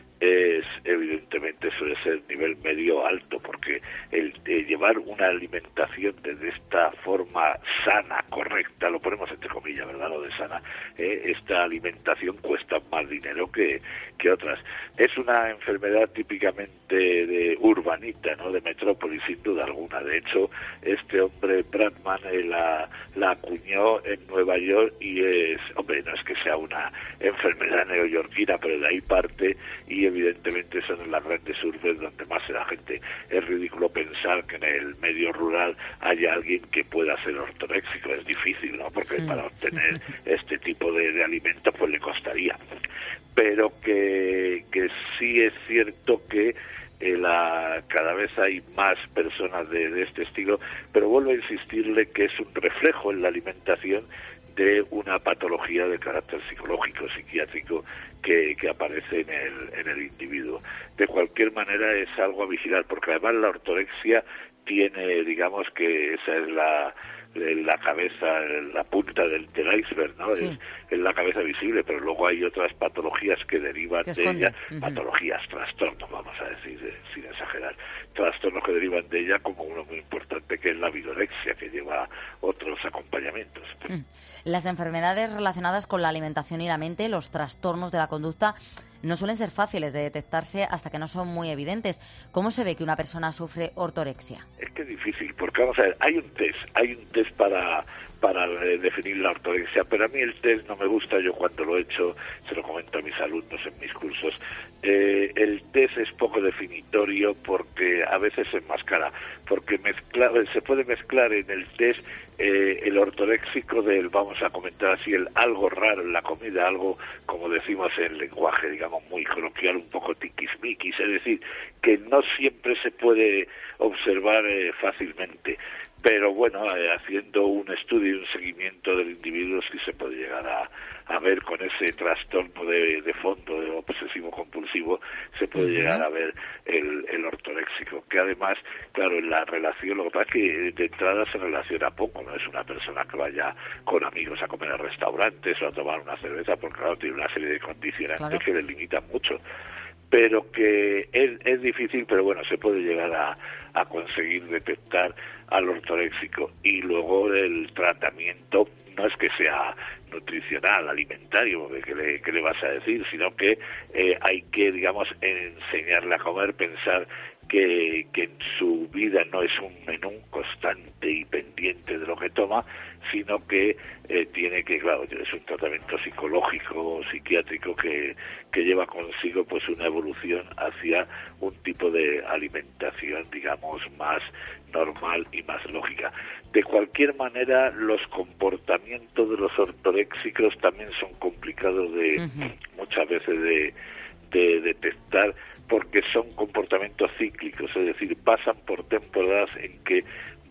Speaker 16: es, evidentemente, suele ser nivel medio alto, porque el eh, llevar una alimentación de, de esta forma sana, correcta, lo ponemos entre comillas, ¿verdad?, lo de sana, eh, esta alimentación cuesta más dinero que, que otras. Es una enfermedad típicamente de urbanita, ¿no?, de metrópoli, sin duda alguna. De hecho, este hombre, Bradman, eh, la, la acuñó en Nueva York y es, hombre, no es que sea una enfermedad neoyorquina, pero de ahí parte, y evidentemente son en las grandes urbes donde más se la gente. Es ridículo pensar que en el medio rural haya alguien que pueda ser ortoréxico. Es difícil, ¿no?, porque mm. para obtener este tipo de, de alimentos pues le costaría. Pero que, que sí es cierto que eh, la, cada vez hay más personas de, de este estilo, pero vuelvo a insistirle que es un reflejo en la alimentación de una patología de carácter psicológico, psiquiátrico, que, que aparece en el, en el individuo. De cualquier manera es algo a vigilar, porque además la ortorexia tiene, digamos que esa es la la cabeza, la punta del, del iceberg, ¿no? Sí. Es, es la cabeza visible, pero luego hay otras patologías que derivan de ella, uh-huh. patologías, trastornos, vamos a decir, eh, sin exagerar, trastornos que derivan de ella, como uno muy importante que es la vigorexia, que lleva otros acompañamientos.
Speaker 1: Las enfermedades relacionadas con la alimentación y la mente, los trastornos de la conducta, no suelen ser fáciles de detectarse hasta que no son muy evidentes. ¿Cómo se ve que una persona sufre ortorexia?
Speaker 16: Es que es difícil, porque vamos a ver, hay un test, hay un test para para eh, definir la ortorexia, pero a mí el test no me gusta. Yo cuando lo he hecho, se lo comento a mis alumnos en mis cursos, eh, el test es poco definitorio porque a veces se enmascara, porque mezcla, se puede mezclar en el test eh, el ortoréxico del, vamos a comentar así, el algo raro en la comida, algo, como decimos en lenguaje, digamos, muy coloquial, un poco tiquismiquis, es decir, que no siempre se puede observar eh, fácilmente. Pero bueno, eh, haciendo un estudio y un seguimiento del individuo sí se puede llegar a, a ver con ese trastorno de, de fondo, de obsesivo-compulsivo, se puede uh-huh. llegar a ver el, el ortoréxico, que además, claro, en la relación, lo que pasa es que de entrada se relaciona poco, no es una persona que vaya con amigos a comer a restaurantes o a tomar una cerveza, porque claro, tiene una serie de condicionantes claro. que le limitan mucho. Pero que es, es difícil, pero bueno, se puede llegar a, a conseguir detectar al ortoréxico. Y luego el tratamiento no es que sea nutricional, alimentario, que le, que le vas a decir, sino que eh, hay que, digamos, enseñarle a comer, pensar que, que en su vida no es un menú constante y pendiente de lo que toma, sino que eh, tiene que, claro, es un tratamiento psicológico, psiquiátrico que, que lleva consigo pues una evolución hacia un tipo de alimentación, digamos, más normal y más lógica. De cualquier manera, los comportamientos de los ortoréxicos también son complicados de uh-huh. muchas veces de, de detectar, porque son comportamientos cíclicos, es decir, pasan por temporadas en que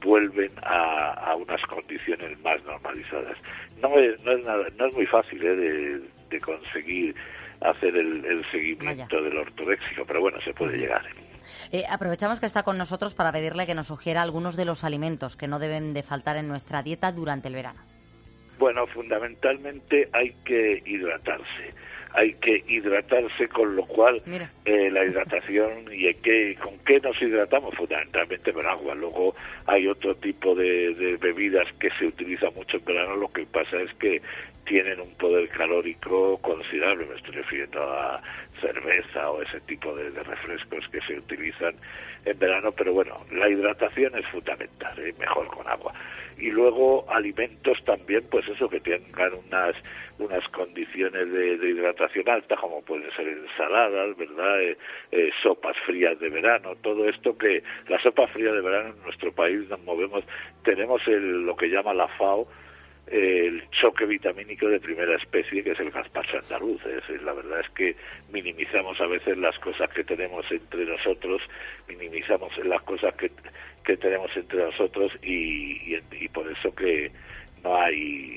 Speaker 16: vuelven a, a unas condiciones más normalizadas. No es, no es, nada, no es muy fácil ¿eh? de, de conseguir hacer el, el seguimiento Vaya. del ortoréxico, pero bueno, se puede llegar.
Speaker 1: Eh, aprovechamos que está con nosotros para pedirle que nos sugiera algunos de los alimentos que no deben de faltar en nuestra dieta durante el verano.
Speaker 16: Bueno, fundamentalmente hay que hidratarse. Hay que hidratarse, con lo cual eh, la hidratación, ¿y en qué, con qué nos hidratamos? Fundamentalmente con agua. Luego hay otro tipo de, de bebidas que se utilizan mucho en verano, lo que pasa es que tienen un poder calórico considerable, me estoy refiriendo a cerveza o ese tipo de, de refrescos que se utilizan en verano, pero bueno, la hidratación es fundamental, ¿eh? Mejor con agua. Y luego alimentos también, pues eso, que tengan unas unas condiciones de, de hidratación alta, como pueden ser ensaladas, ¿verdad? Eh, eh, sopas frías de verano, todo esto que la sopa fría de verano en nuestro país nos movemos, tenemos el, lo que llama la FAO, el choque vitamínico de primera especie, que es el gazpacho andaluz. Es, la verdad es que minimizamos a veces las cosas que tenemos entre nosotros, minimizamos las cosas que, que tenemos entre nosotros y, y, y por eso que no hay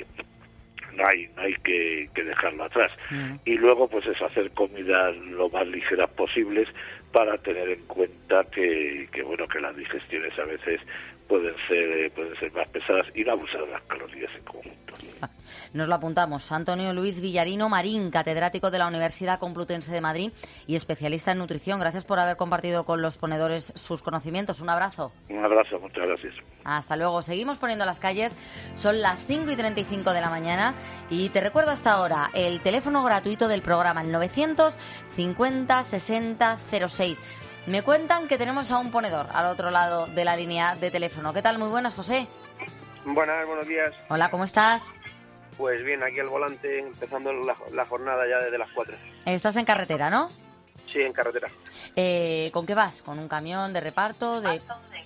Speaker 16: no hay no hay que, que dejarlo atrás. Mm. Y luego pues es hacer comidas lo más ligeras posibles para tener en cuenta que, que bueno que las digestiones a veces pueden ser pueden ser más pesadas y no abusar de las calorías en conjunto.
Speaker 1: Nos lo apuntamos. Antonio Luis Villarino Marín, catedrático de la Universidad Complutense de Madrid y especialista en nutrición. Gracias por haber compartido con los ponedores sus conocimientos. Un abrazo.
Speaker 16: Un abrazo, muchas gracias.
Speaker 1: Hasta luego. Seguimos poniendo las calles. Son las cinco y treinta y cinco de la mañana y te recuerdo hasta ahora el teléfono gratuito del programa, el novecientos cincuenta sesenta cero seis. Me cuentan que tenemos a un ponedor al otro lado de la línea de teléfono. ¿Qué tal? Muy buenas, José.
Speaker 17: Buenas, buenos días.
Speaker 1: Hola, ¿cómo estás?
Speaker 17: Pues bien, aquí al volante, empezando la, la jornada ya desde las cuatro.
Speaker 1: Estás en carretera, ¿no?
Speaker 17: Sí, en carretera.
Speaker 1: Eh, ¿Con qué vas? ¿Con un camión de reparto? De...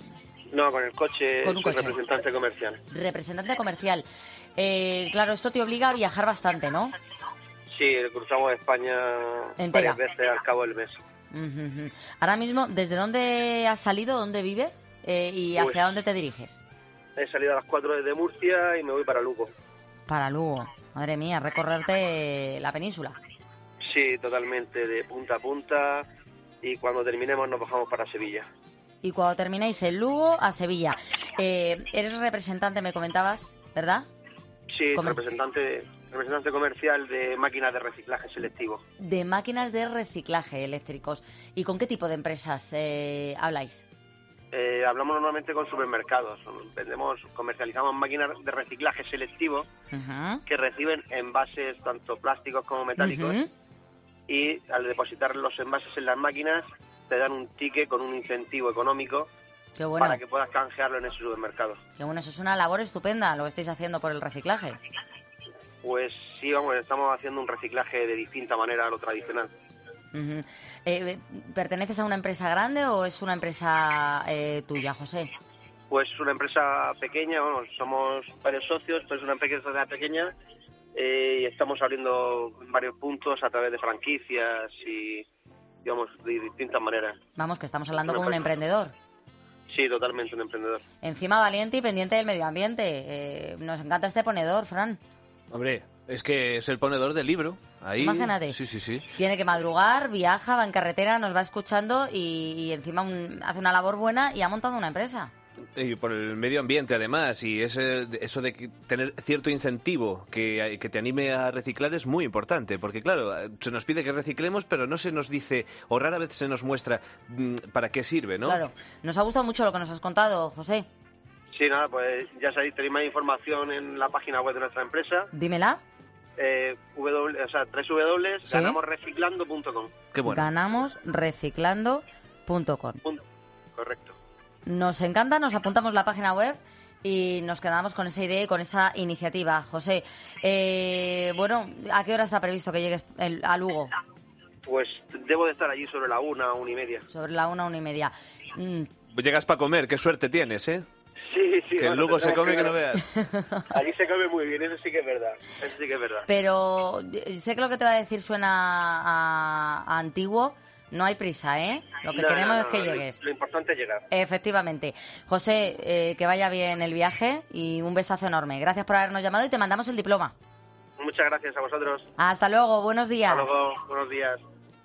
Speaker 17: No, con el coche,
Speaker 1: con un
Speaker 17: soy
Speaker 1: coche.
Speaker 17: representante comercial.
Speaker 1: Representante comercial. Eh, claro, esto te obliga a viajar bastante, ¿no?
Speaker 17: Sí, cruzamos España
Speaker 1: Entera.
Speaker 17: varias veces al cabo del mes.
Speaker 1: Uh-huh. Ahora mismo, ¿desde dónde has salido? ¿Dónde vives? Eh, ¿Y hacia
Speaker 17: pues,
Speaker 1: dónde te diriges?
Speaker 17: He salido a las cuatro desde Murcia y me voy para Lugo.
Speaker 1: Para Lugo. Madre mía, recorrerte la península.
Speaker 17: Sí, totalmente, de punta a punta, y cuando terminemos nos bajamos para Sevilla.
Speaker 1: Y cuando terminéis en Lugo, a Sevilla. Eh, eres representante, me comentabas, ¿verdad?
Speaker 17: Sí,
Speaker 1: Comer-
Speaker 17: representante representante comercial de máquinas de reciclaje selectivo.
Speaker 1: De máquinas de reciclaje eléctricos. ¿Y con qué tipo de empresas eh, habláis?
Speaker 17: Eh, hablamos normalmente con supermercados. Vendemos, comercializamos máquinas de reciclaje selectivo
Speaker 1: Uh-huh.
Speaker 17: que reciben envases tanto plásticos como metálicos,
Speaker 1: Uh-huh.
Speaker 17: y al depositar los envases en las máquinas te dan un ticket con un incentivo económico
Speaker 1: Qué bueno.
Speaker 17: para que puedas canjearlo en ese supermercado.
Speaker 1: Qué bueno, eso es una labor estupenda lo que estáis haciendo por el reciclaje.
Speaker 17: Pues sí, vamos, estamos haciendo un reciclaje de distinta manera a lo tradicional.
Speaker 1: Uh-huh. Eh, ¿Perteneces a una empresa grande o es una empresa eh, tuya, José?
Speaker 17: Pues es una empresa pequeña, bueno, somos varios socios, pero es una empresa pequeña eh, y estamos abriendo varios puntos a través de franquicias y, digamos, de distintas maneras.
Speaker 1: Vamos, que estamos hablando
Speaker 17: Una
Speaker 1: con un
Speaker 17: empresa.
Speaker 1: emprendedor.
Speaker 17: Sí, totalmente un emprendedor.
Speaker 1: Encima valiente y pendiente del medio ambiente. Eh, nos encanta este ponedor, Fran.
Speaker 3: Hombre, es que es el ponedor del libro. Ahí,
Speaker 1: Imagínate.
Speaker 3: Sí, sí, sí.
Speaker 1: Tiene que madrugar, viaja, va en carretera, nos va escuchando y, y encima un- hace una labor buena y ha montado una empresa.
Speaker 3: Y por el medio ambiente, además, y ese, eso de que tener cierto incentivo que, que te anime a reciclar es muy importante, porque claro, se nos pide que reciclemos, pero no se nos dice, o rara vez se nos muestra mm, para qué sirve, ¿no?
Speaker 1: Claro. Nos ha gustado mucho lo que nos has contado, José.
Speaker 17: Sí, nada, pues ya sabéis, tenéis más información en la página web de nuestra empresa,
Speaker 1: Dímela.
Speaker 17: eh, w, o sea, w w w punto
Speaker 1: Sí.
Speaker 17: ganamos reciclando punto com.
Speaker 3: Qué bueno.
Speaker 1: ganamos reciclando punto com.
Speaker 17: Correcto.
Speaker 1: Nos encanta, nos apuntamos la página web y nos quedamos con esa idea y con esa iniciativa. José, eh, bueno, ¿a qué hora está previsto que llegues el- a Lugo?
Speaker 17: Pues debo de estar allí sobre la una, una y media.
Speaker 1: Sobre la una, una y media. Mm,
Speaker 3: Llegas para comer, qué suerte tienes, ¿eh?
Speaker 17: Sí, sí.
Speaker 3: Que
Speaker 17: bueno,
Speaker 3: luego se
Speaker 17: tendremos
Speaker 3: come que no
Speaker 17: ver.
Speaker 3: veas.
Speaker 17: Allí se come muy bien, eso sí que es verdad. Eso sí que es verdad.
Speaker 1: pero eh, sé que lo que te va a decir suena a, a antiguo, No hay prisa, ¿eh? Lo que
Speaker 17: No,
Speaker 1: queremos
Speaker 17: no,
Speaker 1: es que
Speaker 17: no, lo-
Speaker 1: llegues.
Speaker 17: Lo importante es llegar.
Speaker 1: Efectivamente. José, eh, que vaya bien el viaje y un besazo enorme. Gracias por habernos llamado y te mandamos el diploma.
Speaker 17: Muchas gracias a vosotros.
Speaker 1: Hasta luego, buenos días.
Speaker 17: Hasta luego, buenos días.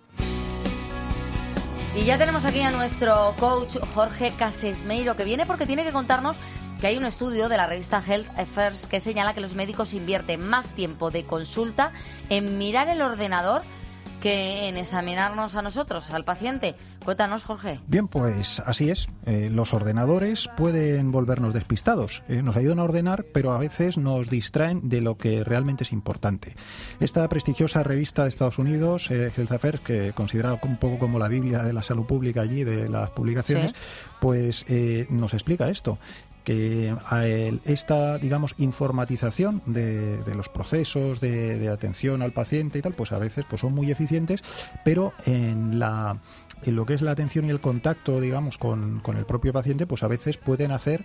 Speaker 1: Y ya tenemos aquí a nuestro coach Jorge Casesmeiro, que viene porque tiene que contarnos que hay un estudio de la revista Health Affairs que señala que los médicos invierten más tiempo de consulta en mirar el ordenador que en examinarnos a nosotros, al paciente. Cuéntanos, Jorge.
Speaker 18: Bien, pues así es. Eh, los ordenadores pueden volvernos despistados. Eh, nos ayudan a ordenar, pero a veces nos distraen de lo que realmente es importante. Esta prestigiosa revista de Estados Unidos, eh, Health Affairs, que considerada un poco como la Biblia de la salud pública allí, de las publicaciones, sí. pues eh, nos explica esto. Que a el, esta, digamos, informatización de, de los procesos de, de atención al paciente y tal, pues a veces pues son muy eficientes, pero en la en lo que es la atención y el contacto, digamos, con, con el propio paciente, pues a veces pueden hacer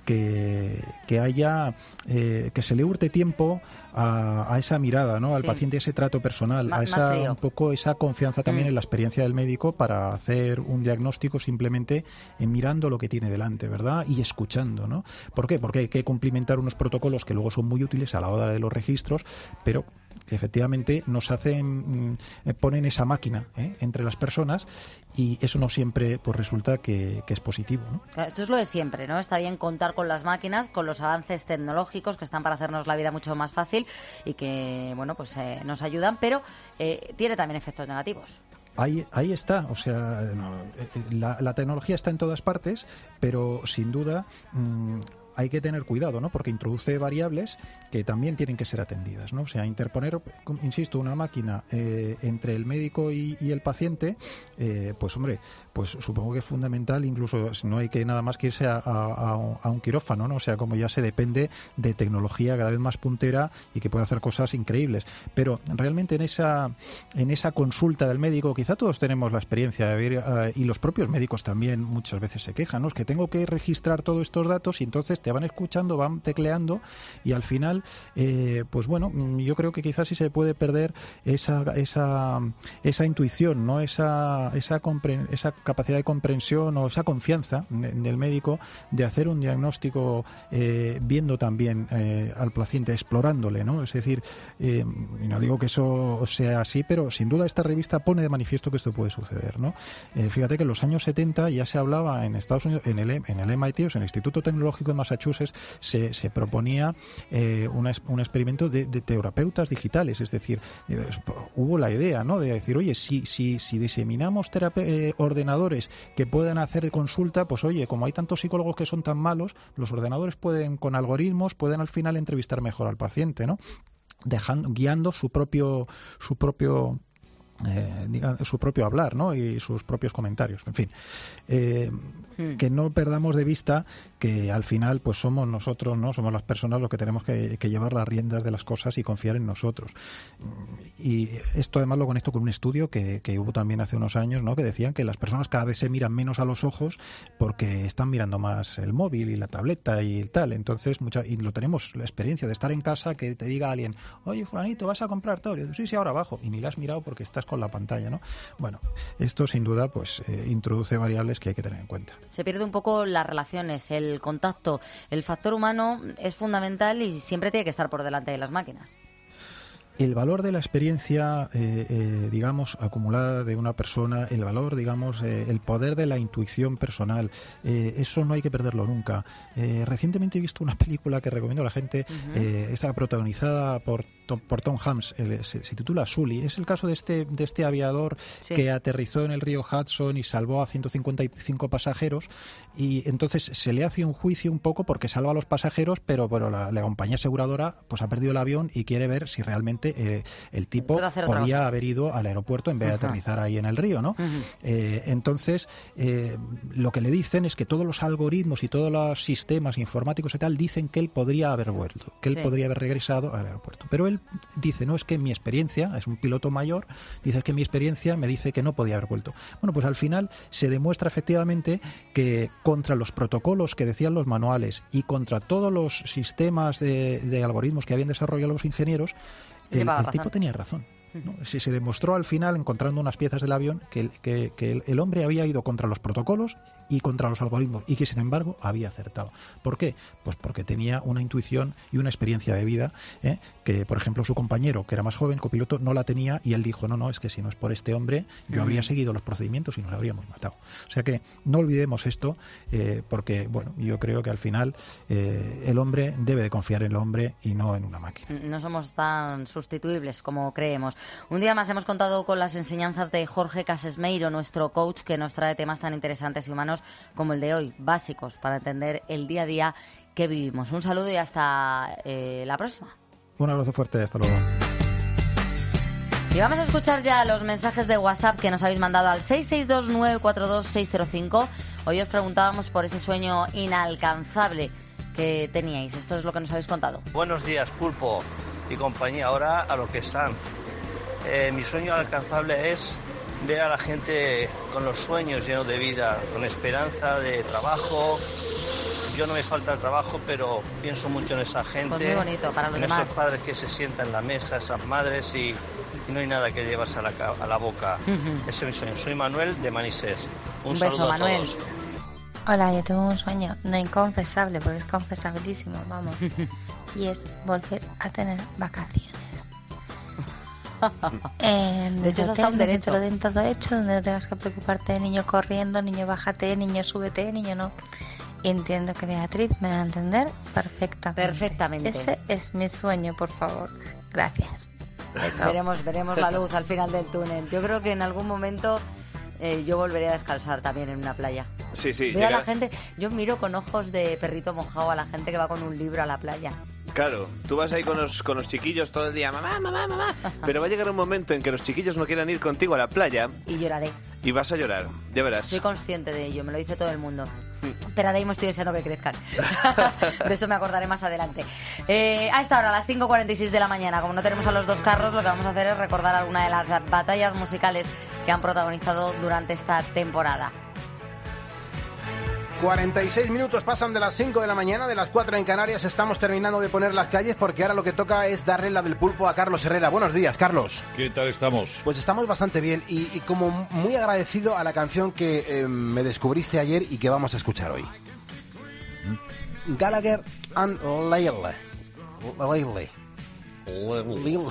Speaker 18: que, que haya, eh, que se le hurte tiempo a, a esa mirada, ¿no? Al sí. paciente, ese trato personal, más, a esa un poco esa confianza también mm. en la experiencia del médico para hacer un diagnóstico simplemente en mirando lo que tiene delante, ¿verdad? Y escuchando, ¿no? ¿Por qué? Porque hay que cumplimentar unos protocolos que luego son muy útiles a la hora de los registros, pero efectivamente nos hacen, eh, ponen esa máquina ¿eh? entre las personas y eso no siempre pues resulta que, que es positivo, ¿no?
Speaker 1: Esto es lo de siempre, ¿no? Está bien contar con las máquinas, con los avances tecnológicos que están para hacernos la vida mucho más fácil y que, bueno, pues eh, nos ayudan, pero eh, tiene también efectos negativos.
Speaker 18: Ahí, ahí está, o sea, no, la, la tecnología está en todas partes, pero sin duda mmm, hay que tener cuidado, ¿no? Porque introduce variables que también tienen que ser atendidas, ¿no? O sea, interponer, insisto, una máquina eh, entre el médico y, y el paciente, eh, pues hombre, pues supongo que es fundamental, incluso no hay que nada más que irse a, a, a un quirófano, ¿no? O sea, como ya se depende de tecnología cada vez más puntera y que puede hacer cosas increíbles. Pero realmente en esa, en esa consulta del médico, quizá todos tenemos la experiencia de ver, uh, y los propios médicos también muchas veces se quejan, ¿no? Es que tengo que registrar todos estos datos y entonces te van escuchando, van tecleando y al final, eh, pues bueno, yo creo que quizás sí se puede perder esa esa esa intuición, ¿no? Esa esa compre- esa capacidad de comprensión o esa confianza del médico de hacer un diagnóstico eh, viendo también eh, al paciente, explorándole, ¿no? Es decir, eh, y no digo que eso sea así, pero sin duda esta revista pone de manifiesto que esto puede suceder, ¿no? Eh, fíjate que en los años setenta ya se hablaba en Estados Unidos, en el, en el M I T, o sea, en el Instituto Tecnológico de Massachusetts, se, se proponía eh, una, un experimento de, de terapeutas digitales, es decir, eh, hubo la idea, ¿no? De decir, oye, si, si, si diseminamos terape- eh, ordenadores que puedan hacer consulta, pues oye, como hay tantos psicólogos que son tan malos, los ordenadores pueden, con algoritmos, pueden al final entrevistar mejor al paciente, ¿no? Dejando, guiando su propio, su propio Eh, diga, su propio hablar, ¿no? Y sus propios comentarios, en fin, eh, mm. que no perdamos de vista que al final pues somos nosotros, ¿no? Somos las personas los que tenemos que, que llevar las riendas de las cosas y confiar en nosotros. Y esto además lo conecto con un estudio que, que hubo también hace unos años, ¿no? Que decían que las personas cada vez se miran menos a los ojos porque están mirando más el móvil y la tableta y tal. Entonces, mucha, y lo tenemos la experiencia de estar en casa, que te diga alguien, oye, fulanito, ¿vas a comprar todo? Y yo, sí, sí, ahora abajo. Y ni la has mirado porque estás con la pantalla, ¿no? Bueno, esto sin duda pues eh, introduce variables que hay que tener en cuenta.
Speaker 1: Se pierde un poco las relaciones, el contacto. El factor humano es fundamental y siempre tiene que estar por delante de las máquinas.
Speaker 18: El valor de la experiencia, eh, eh, digamos, acumulada de una persona, el valor, digamos, eh, el poder de la intuición personal, eh, eso no hay que perderlo nunca. Eh, recientemente he visto una película que recomiendo a la gente, uh-huh. eh, está protagonizada por, por Tom Hanks, el, se, se titula Sully. Es el caso de este, de este aviador sí. que aterrizó en el río Hudson y salvó a ciento cincuenta y cinco pasajeros y entonces se le hace un juicio un poco porque salva a los pasajeros, pero, pero la, la compañía aseguradora pues ha perdido el avión y quiere ver si realmente Eh, el tipo podía haber ido al aeropuerto en vez de uh-huh. aterrizar ahí en el río, ¿no? Uh-huh. Eh, entonces, eh, lo que le dicen es que todos los algoritmos y todos los sistemas informáticos y tal dicen que él podría haber vuelto, que él sí. podría haber regresado al aeropuerto. Pero él dice, no, es que mi experiencia, es un piloto mayor, dice que mi experiencia me dice que no podía haber vuelto. Bueno, pues al final se demuestra efectivamente que contra los protocolos que decían los manuales y contra todos los sistemas de, de algoritmos que habían desarrollado los ingenieros, El, el tipo tenía razón. ¿no? Si se demostró al final, encontrando unas piezas del avión, que, que, que el, el hombre había ido contra los protocolos y contra los algoritmos, y que sin embargo había acertado. ¿Por qué? Pues porque tenía una intuición y una experiencia de vida, ¿eh? que por ejemplo su compañero, que era más joven, copiloto, no la tenía, y él dijo, no, no, es que si no es por este hombre, yo mm. habría seguido los procedimientos y nos habríamos matado. O sea que no olvidemos esto, eh, porque bueno, yo creo que al final eh, el hombre debe de confiar en el hombre y no en una máquina.
Speaker 1: No somos tan sustituibles como creemos. Un día más hemos contado con las enseñanzas de Jorge Casesmeiro, nuestro coach, que nos trae temas tan interesantes y humanos como el de hoy, básicos para entender el día a día que vivimos. Un saludo y hasta eh, la próxima.
Speaker 18: Un abrazo fuerte, hasta luego.
Speaker 1: Y vamos a escuchar ya los mensajes de WhatsApp que nos habéis mandado al seis seis dos nueve cuatro dos seis cero cinco. Hoy os preguntábamos por ese sueño inalcanzable que teníais. Esto es lo que nos habéis contado.
Speaker 19: Buenos días, Pulpo y compañía. Ahora a lo que están. Eh, mi sueño alcanzable es ver a la gente con los sueños llenos de vida, con esperanza de trabajo. Yo no me falta el trabajo, pero pienso mucho en esa gente.
Speaker 1: Pues muy bonito, para los
Speaker 19: en
Speaker 1: demás.
Speaker 19: esos padres que se sientan en la mesa, esas madres, y, y no hay nada que llevarse a la, a la boca. Uh-huh. Ese es mi sueño. Soy Manuel de Manises. Un,
Speaker 1: un
Speaker 19: saludo
Speaker 1: beso,
Speaker 19: a
Speaker 1: Manuel.
Speaker 19: todos.
Speaker 9: Hola, yo tengo un sueño no inconfesable, porque es confesabilísimo, vamos. Y es volver a tener vacaciones. Eh,
Speaker 1: de hecho, es hasta un derecho.
Speaker 9: Lo den todo hecho, donde no tengas que preocuparte de niño corriendo, niño bájate, niño súbete, niño no. Y entiendo que Beatriz me va a entender perfectamente.
Speaker 1: Perfectamente.
Speaker 9: Ese es mi sueño, por favor. Gracias. Eso.
Speaker 1: Veremos, veremos la luz al final del túnel. Yo creo que en algún momento eh, yo volveré a descalzar también en una playa.
Speaker 3: Sí, sí.
Speaker 1: Veo llega... a la gente, yo miro con ojos de perrito mojado a la gente que va con un libro a la playa.
Speaker 3: Claro, tú vas ahí con los, con los chiquillos todo el día, mamá, mamá, mamá, pero va a llegar un momento en que los chiquillos no quieran ir contigo a la playa.
Speaker 1: Y lloraré.
Speaker 3: Y vas a llorar, ya verás.
Speaker 1: Soy consciente de ello, me lo dice todo el mundo. Pero ahora mismo estoy deseando que crezcan. De eso me acordaré más adelante. Eh, a esta hora, a las cinco cuarenta y seis de la mañana, como no tenemos a los dos carros, lo que vamos a hacer es recordar alguna de las batallas musicales que han protagonizado durante esta temporada.
Speaker 4: cuarenta y seis minutos pasan de las cinco de la mañana, de las cuatro en Canarias. Estamos terminando de poner las calles porque ahora lo que toca es darle la del pulpo a Carlos Herrera. Buenos días, Carlos.
Speaker 20: ¿Qué tal estamos?
Speaker 4: Pues estamos bastante bien y, y como muy agradecido a la canción que eh, me descubriste ayer y que vamos a escuchar hoy. ¿Mm? Gallagher and Lyle. Lyle. Lyle.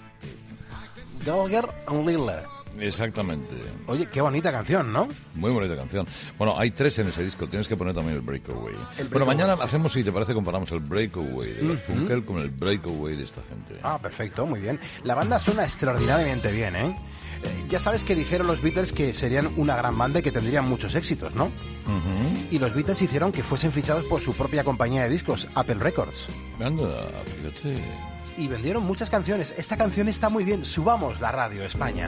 Speaker 4: Gallagher and Lyle.
Speaker 20: Exactamente.
Speaker 4: Oye, qué bonita canción, ¿no?
Speaker 20: Muy bonita canción. Bueno, hay tres en ese disco, tienes que poner también el Breakaway. El
Speaker 4: breakaway.
Speaker 20: Bueno, mañana hacemos, si te parece, comparamos el Breakaway de los uh-huh. Funkel con el Breakaway de esta gente.
Speaker 4: Ah, perfecto, muy bien. La banda suena extraordinariamente bien, ¿eh? eh ya sabes que dijeron los Beatles que serían una gran banda y que tendrían muchos éxitos, ¿no?
Speaker 20: Uh-huh.
Speaker 4: Y los Beatles hicieron que fuesen fichados por su propia compañía de discos, Apple Records.
Speaker 20: Anda, fíjate...
Speaker 4: Y vendieron muchas canciones. Esta canción está muy bien. Subamos la radio, España.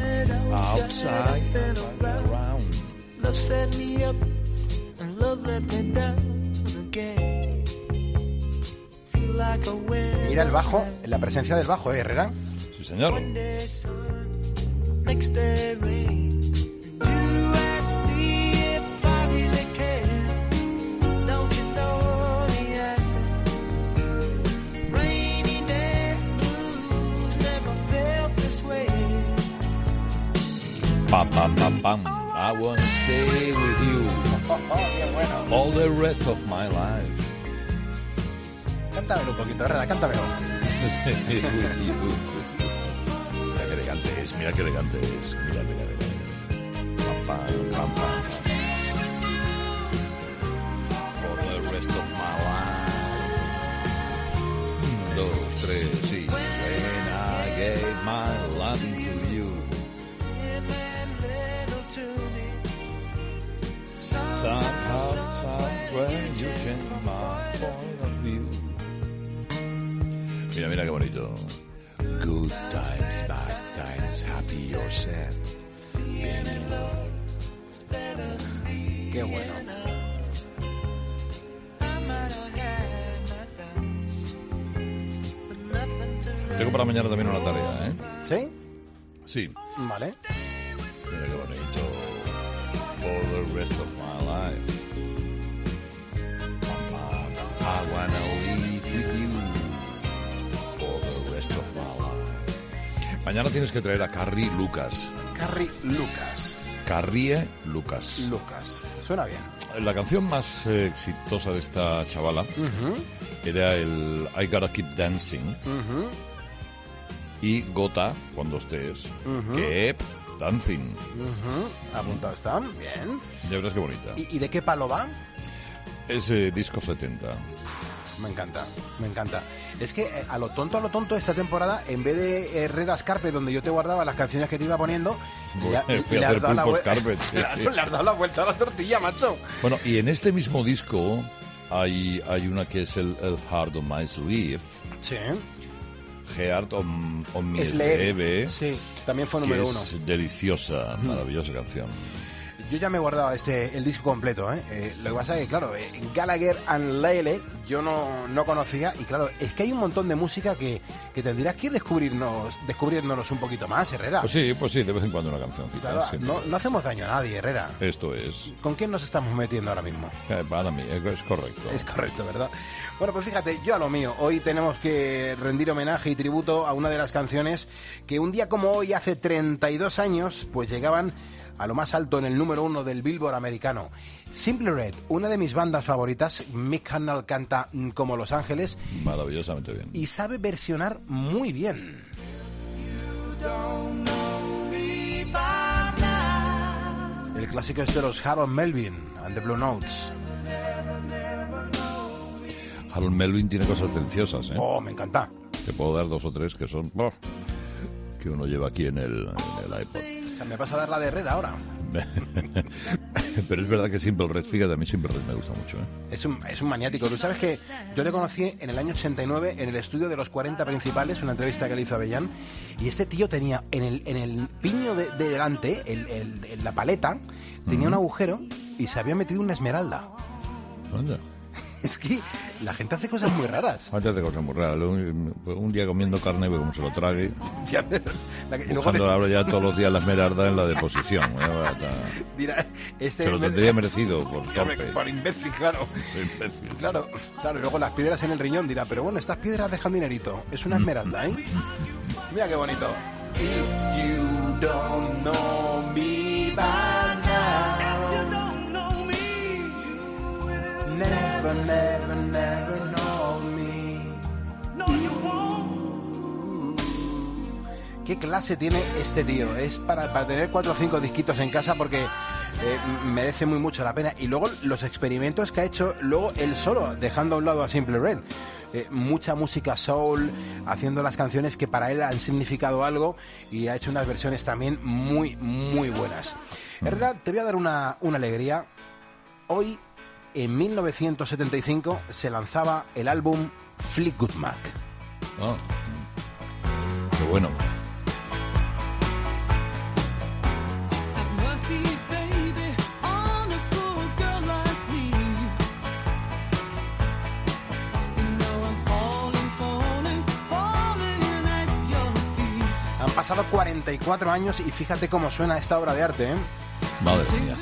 Speaker 20: Outside and around. Love set me up and love let me down again. Feel like a wind.
Speaker 4: Mira el bajo, la presencia del bajo, ¿eh, Herrera?
Speaker 20: Sí, señor. Pam, pam, pam, pam. I wanna stay with you all the rest of my life.
Speaker 4: Cántamelo un poquito, Herrera, cántamelo.
Speaker 20: Mira qué elegante es, mira qué elegante es. Mira, mira, mira. Pam, pam, pam, pam. For the rest of my life. Un, dos, tres, sí. When I gave my loving to you. Somehow, times when you change my point of view. Mira, mira qué bonito. Good times, bad times, happy or sad.
Speaker 4: Qué bueno.
Speaker 20: Tengo para mañana también una tarea, ¿eh?
Speaker 4: ¿Sí?
Speaker 20: Sí.
Speaker 4: Vale.
Speaker 20: Mira qué bonito. For the rest of my life. Mama, I wanna live with you for the rest of my life.
Speaker 21: Mañana tienes que traer a Carrie Lucas.
Speaker 4: Carrie Lucas.
Speaker 21: Carrie Lucas.
Speaker 4: Lucas. Suena bien.
Speaker 21: La canción más eh, exitosa de esta chavala
Speaker 4: uh-huh.
Speaker 21: era el I Gotta Keep Dancing.
Speaker 4: Uh-huh.
Speaker 21: Y Gota, cuando estés,
Speaker 4: uh-huh.
Speaker 21: Keep Dancing.
Speaker 4: Uh-huh. Apuntado están, bien.
Speaker 21: Ya verás qué bonita.
Speaker 4: ¿Y, y de qué palo va?
Speaker 21: Es eh, disco setenta.
Speaker 4: Me encanta, me encanta. Es que eh, a lo tonto, a lo tonto, esta temporada, en vez de Herreras Carpet, donde yo te guardaba las canciones que te iba poniendo,
Speaker 21: Voy,
Speaker 4: ya,
Speaker 21: voy
Speaker 4: le,
Speaker 21: a
Speaker 4: has
Speaker 21: hacer
Speaker 4: dado la
Speaker 21: pulpos
Speaker 4: vue-
Speaker 21: carpet. Sí.
Speaker 4: le has dado la vuelta a la tortilla, macho.
Speaker 21: Bueno, y en este mismo disco hay, hay una que es el, el Heart on My Sleeve.
Speaker 4: Sí.
Speaker 21: Heart on, on My
Speaker 4: Sleeve.
Speaker 21: Sleeve.
Speaker 4: Sí, también fue número
Speaker 21: que
Speaker 4: uno.
Speaker 21: Es deliciosa, maravillosa canción.
Speaker 4: Yo ya me he guardado este, el disco completo, ¿eh? Eh, lo que pasa es que, claro, eh, Gallagher and Lyle yo no, no conocía y, claro, es que hay un montón de música que, que tendrías que ir descubrirnos, descubriéndonos un poquito más, Herrera.
Speaker 21: Pues sí, pues sí, de vez en cuando una cancioncita.
Speaker 4: Claro,
Speaker 21: siempre.
Speaker 4: no, no hacemos daño a nadie, Herrera.
Speaker 21: Esto es.
Speaker 4: ¿Con quién nos estamos metiendo ahora mismo?
Speaker 21: Eh, para mí, es, es correcto.
Speaker 4: Es correcto, ¿verdad? Bueno, pues fíjate, yo a lo mío. Hoy tenemos que rendir homenaje y tributo a una de las canciones que un día como hoy, hace treinta y dos años, pues llegaban a lo más alto en el número uno del Billboard americano. Simple Red, una de mis bandas favoritas. Mick Hucknall canta como Los Ángeles.
Speaker 21: Maravillosamente bien.
Speaker 4: Y sabe versionar muy bien. El clásico es de los Harold Melvin and the Blue Notes.
Speaker 21: Harold Melvin tiene cosas deliciosas, ¿eh?
Speaker 4: Oh, me encanta.
Speaker 21: Te puedo dar dos o tres que son... Oh, que uno lleva aquí en el, en el iPod.
Speaker 4: O sea, me vas a dar la de Herrera ahora.
Speaker 21: Pero es verdad que Simple Red, fíjate, a mí Simple Red me gusta mucho, ¿eh?
Speaker 4: Es un, es un maniático. Tú sabes que yo le conocí en el año ochenta y nueve en el estudio de los cuarenta principales, una entrevista que le hizo a Avellán, y este tío tenía en el, en el piño de, de delante, el, el, en la paleta, tenía uh-huh. un agujero y se había metido una esmeralda.
Speaker 21: ¿Dónde?
Speaker 4: Es que la gente hace cosas muy raras.
Speaker 21: La gente hace cosas muy raras. Un, un día comiendo carne, pues como se lo trague.
Speaker 4: Ya, la que,
Speaker 21: buscando ahora ya todos los días la esmeralda en la deposición. ¿eh?
Speaker 4: Dirá, este
Speaker 21: se lo tendría merecido por torpe.
Speaker 4: Por imbécil, claro.
Speaker 21: Imbécil,
Speaker 4: claro, claro. Y luego las piedras en el riñón dirá, pero bueno, estas piedras dejan dinerito. Es una esmeralda, ¿eh? Mira qué bonito. If you don't know me by now, never, never, never know me. No, you won't. ¿Qué clase tiene este tío? Es para, para tener cuatro o cinco disquitos en casa porque eh, merece muy mucho la pena. Y luego los experimentos que ha hecho luego él solo, dejando a un lado a Simple Red. Eh, mucha música soul, haciendo las canciones que para él han significado algo, y ha hecho unas versiones también muy, muy buenas. Herrera, te voy a dar una, una alegría. Hoy, en mil novecientos setenta y cinco, se lanzaba el álbum Fleetwood Mac.
Speaker 21: Oh, qué bueno.
Speaker 4: Han pasado cuarenta y cuatro años y fíjate cómo suena esta obra de arte, ¿eh?
Speaker 21: Madre mía.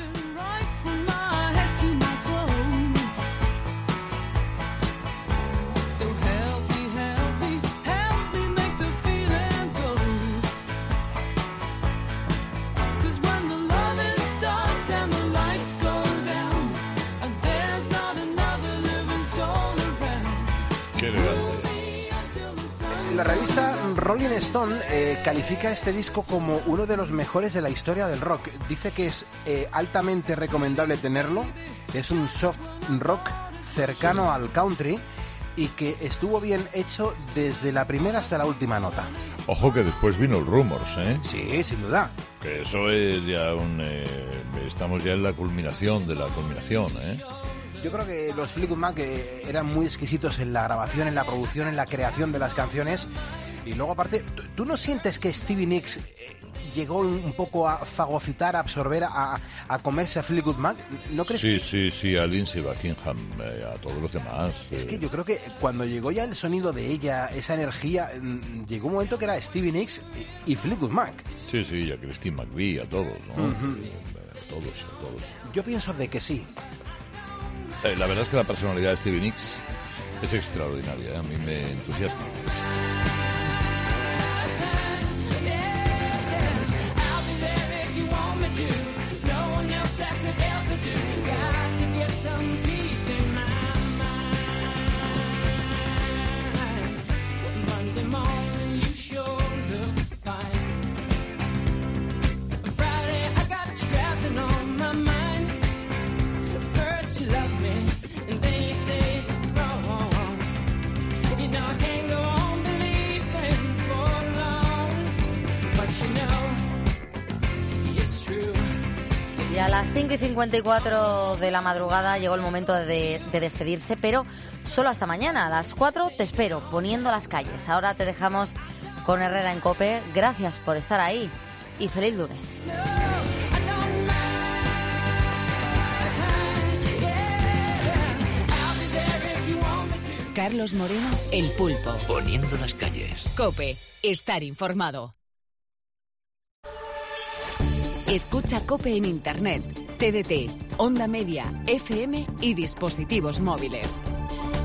Speaker 21: La revista Rolling Stone eh, califica este disco como uno de los mejores de la historia del rock. Dice que es eh, altamente recomendable tenerlo. Es un soft rock cercano sí. al country y que estuvo bien hecho desde la primera hasta la última nota. Ojo que después vino el Rumors, ¿eh?
Speaker 4: Sí, sin duda.
Speaker 21: Que eso es ya un... Eh, estamos ya en la culminación de la culminación, ¿eh?
Speaker 4: Yo creo que los Fleetwood Mac eh, eran muy exquisitos en la grabación, en la producción, en la creación de las canciones. Y luego, aparte, ¿tú no sientes que Stevie Nicks eh, llegó un poco a fagocitar, a absorber, a, a comerse a Fleetwood Mac? ¿No crees
Speaker 21: sí,
Speaker 4: que...
Speaker 21: sí, sí, a Lindsey Buckingham, eh, a todos los demás.
Speaker 4: Es
Speaker 21: eh.
Speaker 4: que yo creo que cuando llegó ya el sonido de ella, esa energía, llegó un momento que era Stevie Nicks y, y Fleetwood Mac.
Speaker 21: Sí, sí, a Christine McVie, a todos, ¿no?
Speaker 4: Uh-huh.
Speaker 21: A todos, a todos.
Speaker 4: Yo pienso de que sí.
Speaker 21: Eh, la verdad es que la personalidad de Stevie Nicks es extraordinaria, ¿eh? A mí me entusiasma.
Speaker 1: Las cinco y cincuenta y cuatro de la madrugada llegó el momento de, de despedirse, pero solo hasta mañana. A las cuatro te espero, poniendo las calles. Ahora te dejamos con Herrera en COPE. Gracias por estar ahí y feliz lunes.
Speaker 2: Carlos Moreno, El Pulpo.
Speaker 12: Poniendo las calles.
Speaker 2: COPE, estar informado. Escucha COPE en Internet, T D T, Onda Media, F M y dispositivos móviles.